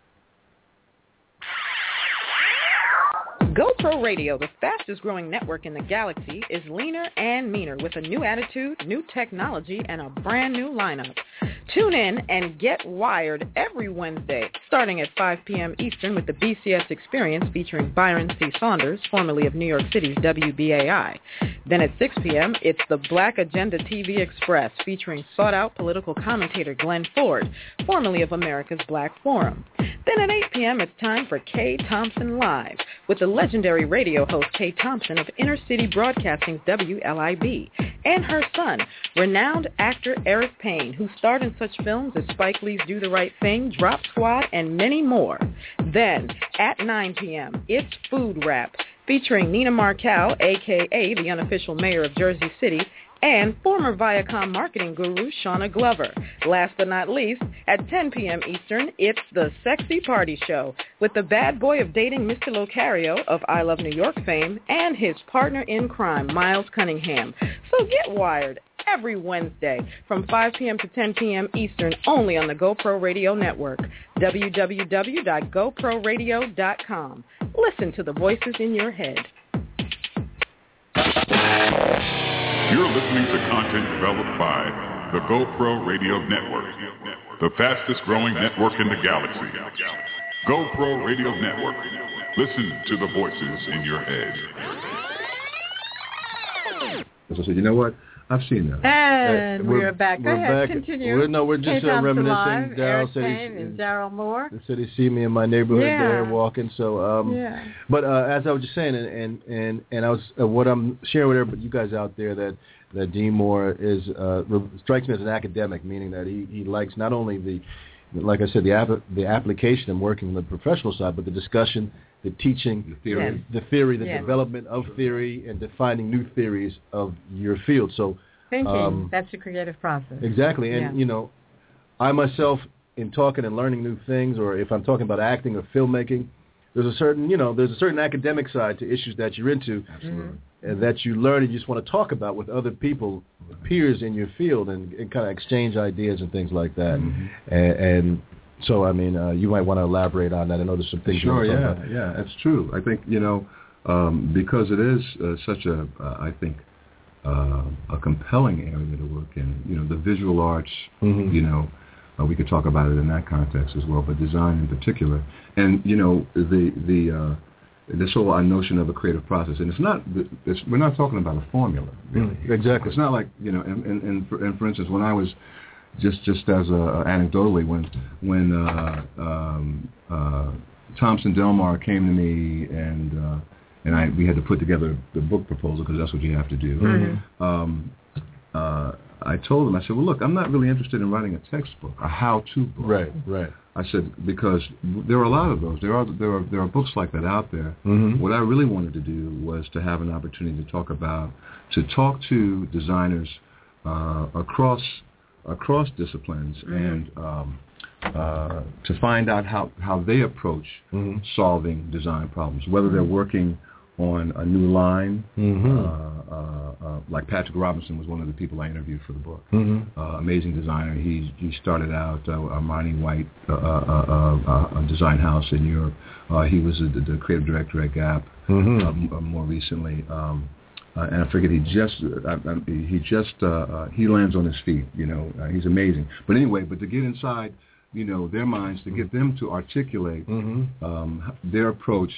GoPro Radio, the fastest growing network in the galaxy, is leaner and meaner with a new attitude, new technology, and a brand new lineup. Tune in and get wired every Wednesday, starting at five p.m. Eastern with the B C S Experience featuring Byron C. Saunders, formerly of New York City's W B A I. Then at six p.m., it's the Black Agenda T V Express featuring sought-out political commentator Glenn Ford, formerly of America's Black Forum. Then at eight p.m., it's time for Kay Thompson Live with the legendary radio host Kay Thompson of Inner City Broadcasting's W L I B and her son, renowned actor Eric Payne, who starred in such films as Spike Lee's Do the Right Thing, Drop Squad, and many more. Then at nine p.m., it's Food Rap featuring Nina Markel, a k a the unofficial mayor of Jersey City, and former Viacom marketing guru Shauna Glover. Last but not least, at ten p.m. Eastern, it's the Sexy Party Show with the bad boy of dating Mister Locario of I Love New York fame and his partner in crime, Miles Cunningham. So get wired every Wednesday from five p.m. to ten p.m. Eastern only on the GoPro Radio Network, w w w dot go pro radio dot com. Listen to the voices in your head. You're listening to content developed by the GoPro Radio Network, the fastest growing network in the galaxy. GoPro Radio Network. Listen to the voices in your head. As I said, you know what? I've seen that. And uh, we're, we're back. Go we're ahead, back. continue. We're, no, we're just uh, reminiscing. Daryl said Payne and Daryl Moore. They said he see me in my neighborhood yeah. there walking. So, um, yeah. But uh, as I was just saying, and and and, and I was uh, what I'm sharing with everybody, you guys out there, that that Dean Moore is uh, strikes me as an academic, meaning that he he likes not only the, like I said, the app, the application and working on the professional side, but the discussion, the teaching, the theory, the, the theory, the yes. development of theory, and defining new theories of your field. So. Thinking, um, that's the creative process. Exactly. And, yeah. you know, I myself, in talking and learning new things, or if I'm talking about acting or filmmaking, there's a certain, you know, there's a certain academic side to issues that you're into. Absolutely. And that you learn and you just want to talk about with other people, peers in your field, and, and kind of exchange ideas and things like that. Mm-hmm. And, and so, I mean, uh, you might want to elaborate on that. I know there's some things sure, you want to yeah, talk about. yeah, that's true. I think, you know, um, because it is uh, such a, uh, I think, Uh, a compelling area to work in. You know, the visual arts, mm-hmm. you know, uh, we could talk about it in that context as well, but design in particular. And, you know, the the uh, this whole uh, notion of a creative process, and it's not, it's, we're not talking about a formula, really. Mm, exactly. It's not like, you know, and, and, and, for, and for instance, when I was, just just as a, anecdotally, when, when uh, um, uh, Thompson Delmar came to me and, uh, and I we had to put together the book proposal because that's what you have to do. Mm-hmm. Um, uh, I told him, I said, well, look, I'm not really interested in writing a textbook, a how-to book. Right, right. I said, because there are a lot of those. There are there are there are books like that out there. Mm-hmm. What I really wanted to do was to have an opportunity to talk about, to talk to designers uh, across across disciplines mm-hmm. and um, uh, to find out how, how they approach mm-hmm. solving design problems, whether they're working on a new line, mm-hmm. uh, uh, uh, like Patrick Robinson was one of the people I interviewed for the book. Mm-hmm. Uh, amazing designer. He he started out uh, Armani White uh, uh, uh, uh, design house in Europe. Uh, he was a, the creative director at Gap mm-hmm. uh, more recently. Um, uh, and I forget he just uh, uh, he just uh, uh, he lands on his feet. You know, uh, he's amazing. But anyway, but to get inside, you know, their minds, to get them to articulate mm-hmm. um, their approach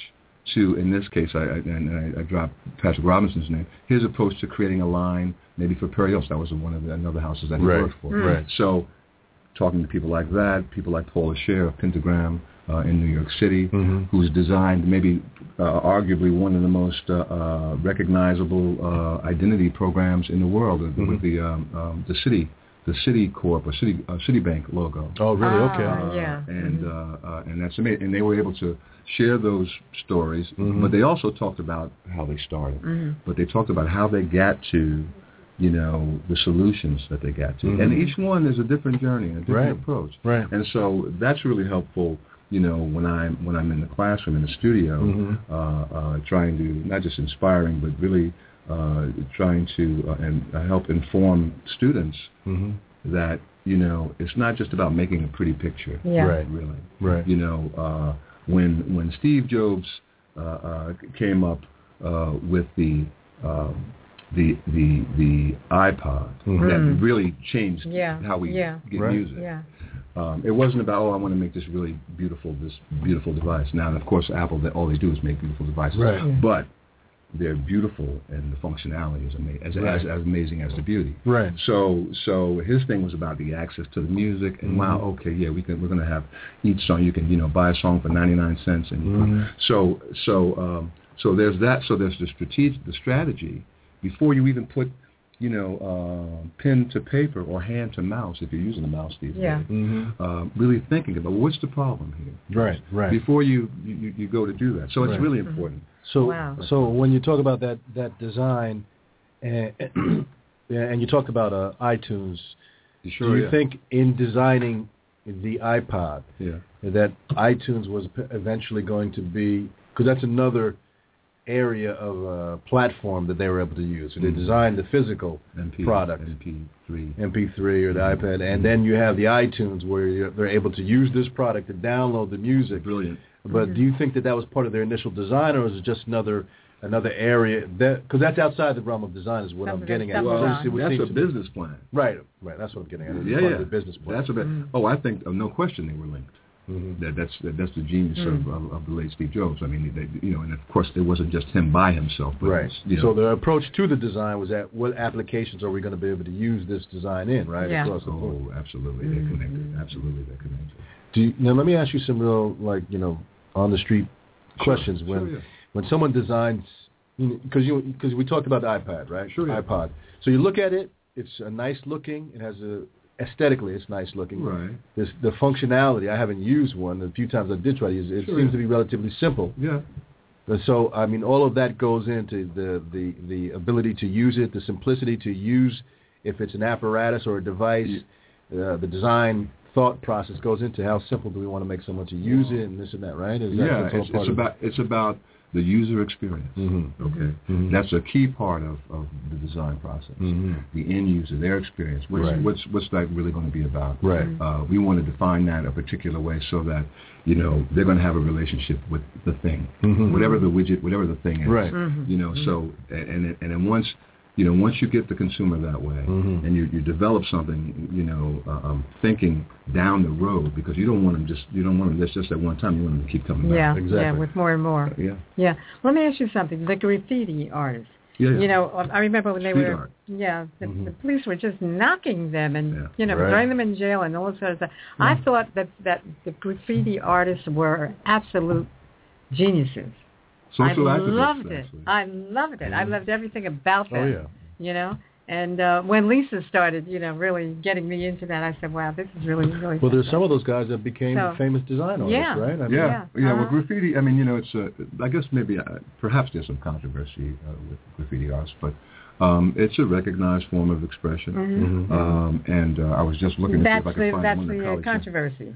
to, in this case, I, I, and I, I dropped Patrick Robinson's name, his approach to creating a line, maybe for Perry Ellis, that was one of the another houses that he right. worked for. Mm. Right. So talking to people like that, people like Paula Scher of Pentagram uh, in New York City, mm-hmm. who's designed maybe uh, arguably one of the most uh, uh, recognizable uh, identity programs in the world mm-hmm. with the um, um, the city. The City Corp or City uh, Citibank logo. Oh, really? Okay. Uh, yeah. And mm-hmm. uh, uh, and that's amazing. And they were able to share those stories, mm-hmm. but they also talked about how they started. Mm-hmm. But they talked about how they got to, you know, the solutions that they got to. Mm-hmm. And each one is a different journey, a different right. approach. Right. And so that's really helpful. You know, when I'm when I'm in the classroom in the studio, mm-hmm. uh, uh, trying to not just inspiring, but really. Uh, trying to uh, and uh, help inform students mm-hmm. that, you know, it's not just about making a pretty picture. Yeah. Right. Really. Right. You know, uh, when when Steve Jobs uh, uh, came up uh, with the um, the the the iPod, mm-hmm. that really changed yeah. how we yeah. get right. music. Yeah. Um, it wasn't about, oh, I want to make this really beautiful, this beautiful device. Now, of course, Apple, they, all they do is make beautiful devices. Right. Yeah. But they're beautiful, and the functionality is ama- as, right. as, as amazing as the beauty. Right. So, so his thing was about the access to the music, and mm-hmm. wow, okay, yeah, we can, we're going to have each song. You can, you know, buy a song for ninety-nine cents, and mm-hmm. so, so, um, so there's that. So there's the strategic, the strategy before you even put, you know, uh, pen to paper or hand to mouse, if you're using a mouse these yeah. days. Mm-hmm. Uh, really thinking about what's the problem here. Right. Right. Before you you, you go to do that. So it's right. really important. So, wow. so when you talk about that, that design, and, and you talked about uh, iTunes, sure, do you yeah. think in designing the iPod yeah. that iTunes was eventually going to be, because that's another area of uh, platform that they were able to use. So they mm-hmm. designed the physical M P, product, M P three, M P three or the mm-hmm. iPad, and then you have the iTunes where you're, they're able to use this product to download the music. Brilliant. But mm-hmm. do you think that that was part of their initial design, or is it just another another area that, because that's outside the realm of design, is what Something I'm getting at. Well, Well, it that's a to business be. plan. Right, right. That's what I'm getting at. It's yeah, part yeah. of the business plan. That's a bit. Mm-hmm. Oh, I think uh, no question they were linked. Mm-hmm. That that's that, that's the genius mm-hmm. of, of, of the late Steve Jobs. I mean, they, you know, and of course, it wasn't just him by himself. But right. Was, you know, so the approach to the design was that what applications are we going to be able to use this design in, right? Yeah. Across the board. Oh, absolutely, mm-hmm. they're connected. Absolutely, they're connected. Do you, now let me ask you some real, like, you know, on the street sure. questions. When sure, yeah. when someone designs, because you because we talked about the iPad, right? Sure, yeah. iPod. So you look at it, it's a nice looking. It has a aesthetically, it's nice looking. Right. This, the functionality, I haven't used one. The few times I did try to use it, it sure, seems yeah. to be relatively simple. Yeah. And so, I mean, all of that goes into the, the, the ability to use it, the simplicity to use, if it's an apparatus or a device, yeah. uh, the design thought process goes into how simple do we want to make someone to use it and this and that, right? Is yeah, that, it's, it's about it's about the user experience. Mm-hmm. Okay, mm-hmm. That's a key part of, of the design process. Mm-hmm. The end user, their experience. What's right. what's what's that really going to be about? Right. Uh, we want to define that a particular way so that, you know, they're going to have a relationship with the thing, mm-hmm. whatever the widget, whatever the thing is. Right. Mm-hmm. You know, mm-hmm. so and and and then once. You know, once you get the consumer that way, mm-hmm. and you, you develop something, you know, uh, um, thinking down the road, because you don't want them just, you don't want them just, just at one time. You want them to keep coming yeah, back. Exactly. Yeah, with more and more. Uh, yeah. Yeah. Let me ask you something. The graffiti artists. Yeah, yeah. You know, I remember when they Street were, art. yeah, the, mm-hmm. the police were just knocking them and, yeah. you know, right. throwing them in jail and all this sort of stuff. Yeah. I thought that, that the graffiti artists were absolute geniuses. Social I activists, loved it. actually. I loved it. Mm-hmm. I loved everything about them. Oh, yeah. You know? And uh, when Lisa started, you know, really getting me into that, I said, wow, this is really, really Well, there's fantastic. some of those guys that became So, famous design artists, yeah. right? I mean, Yeah, Yeah. yeah. Uh-huh. Well, graffiti. I mean, you know, it's. Uh, I guess maybe, uh, perhaps there's some controversy uh, with graffiti arts, but um, it's a recognized form of expression. Mm-hmm. Um, and uh, I was just looking That's to see if I the, could find that's one of the the uh, colleagues. controversy.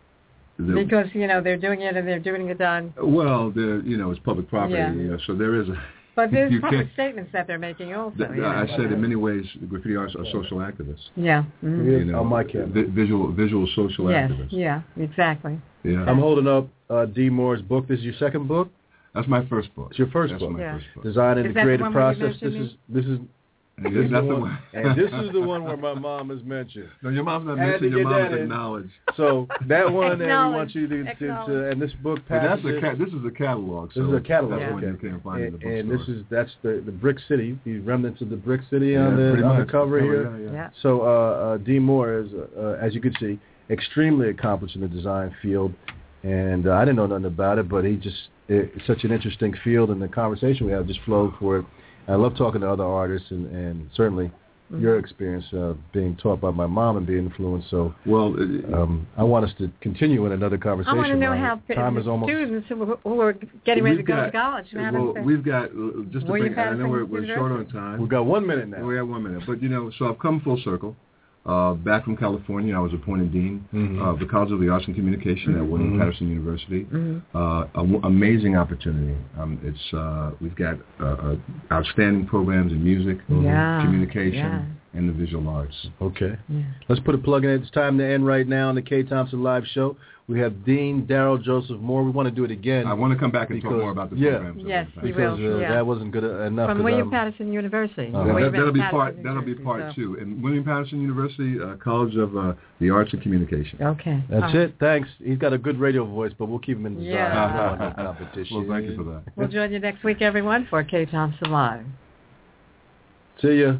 The, Because, you know, they're doing it and they're doing it on... well, the you know, it's public property, Yeah. you know, so there is a... But there's you public can't- statements that they're making also. th- you know, I said but- in many ways, graffiti artists are social activists. Yeah. Mm-hmm. Yeah. You know, On my camera. vi- visual, visual social Yes, activists. yeah, exactly. Yeah. I'm holding up uh, D. Moore's book. This is your second book? That's my first book. It's your first That's book. my Yeah. first book. Design and Is the that the Creative one where you Process. This mentioned is this is And this, that's the one. And this is the one where my mom is mentioned. No, your mom's not Had to mentioned. Your get mom that is in. acknowledged. So that one, and we Acknowledge. want you to, to, Acknowledge. to and this book But that's passages. a ca- this is a catalog. So This is a catalog. That's okay. one you can't find and, in the bookstore. and this is that's the the Brick City, the remnants of the Brick City yeah, on the pretty on much. the cover Oh, here. Yeah, yeah. Yeah. So uh, uh, Dean Moore is, uh, as you can see, extremely accomplished in the design field, and uh, I didn't know nothing about it, but he just it, it's such an interesting field, and the conversation we have just flowed for it. I love talking to other artists, and, and certainly mm-hmm. your experience uh, being taught by my mom and being influenced. So, well, uh, um, I want us to continue in another conversation. I want to know Ryan. how time the is almost. students who, who are getting ready to we've go got, to college. How well, does that- we've got uh, just to William bring, I know Patterson we're, we're short on University. time. We've got one minute now. We have one minute, but you know, so I've come full circle. Uh, back from California, I was appointed dean mm-hmm. of the College of the Arts and Communication mm-hmm. at William mm-hmm. Patterson University. Mm-hmm. Uh, a, amazing opportunity. Um, it's uh, we've got uh, uh, outstanding programs in music, yeah. communication, yeah. and the visual arts. Okay. Yeah. Let's put a plug in. It's time to end right now on the Kay Thompson Live Show. We have Dean Daryl Joseph Moore. We want to do it again. I want to come back and because, talk more about the yeah, programs. Yes, you because will. uh, Yeah. that wasn't good enough. From William um, Patterson University. Uh, that, William that'll be Patterson part. That'll be University, part so. two. And William Patterson University, uh, College of uh, the Arts and Communication. Okay. That's All it. Thanks. He's got a good radio voice, but we'll keep him in design. Yeah. We don't want no competition. Well, thank you for that. We'll join you next week, everyone, for Kay Thompson Live. See ya.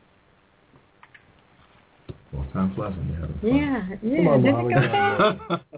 Well, time flies when you're having fun. Yeah, yeah. Come on, Did Mom. it go fast?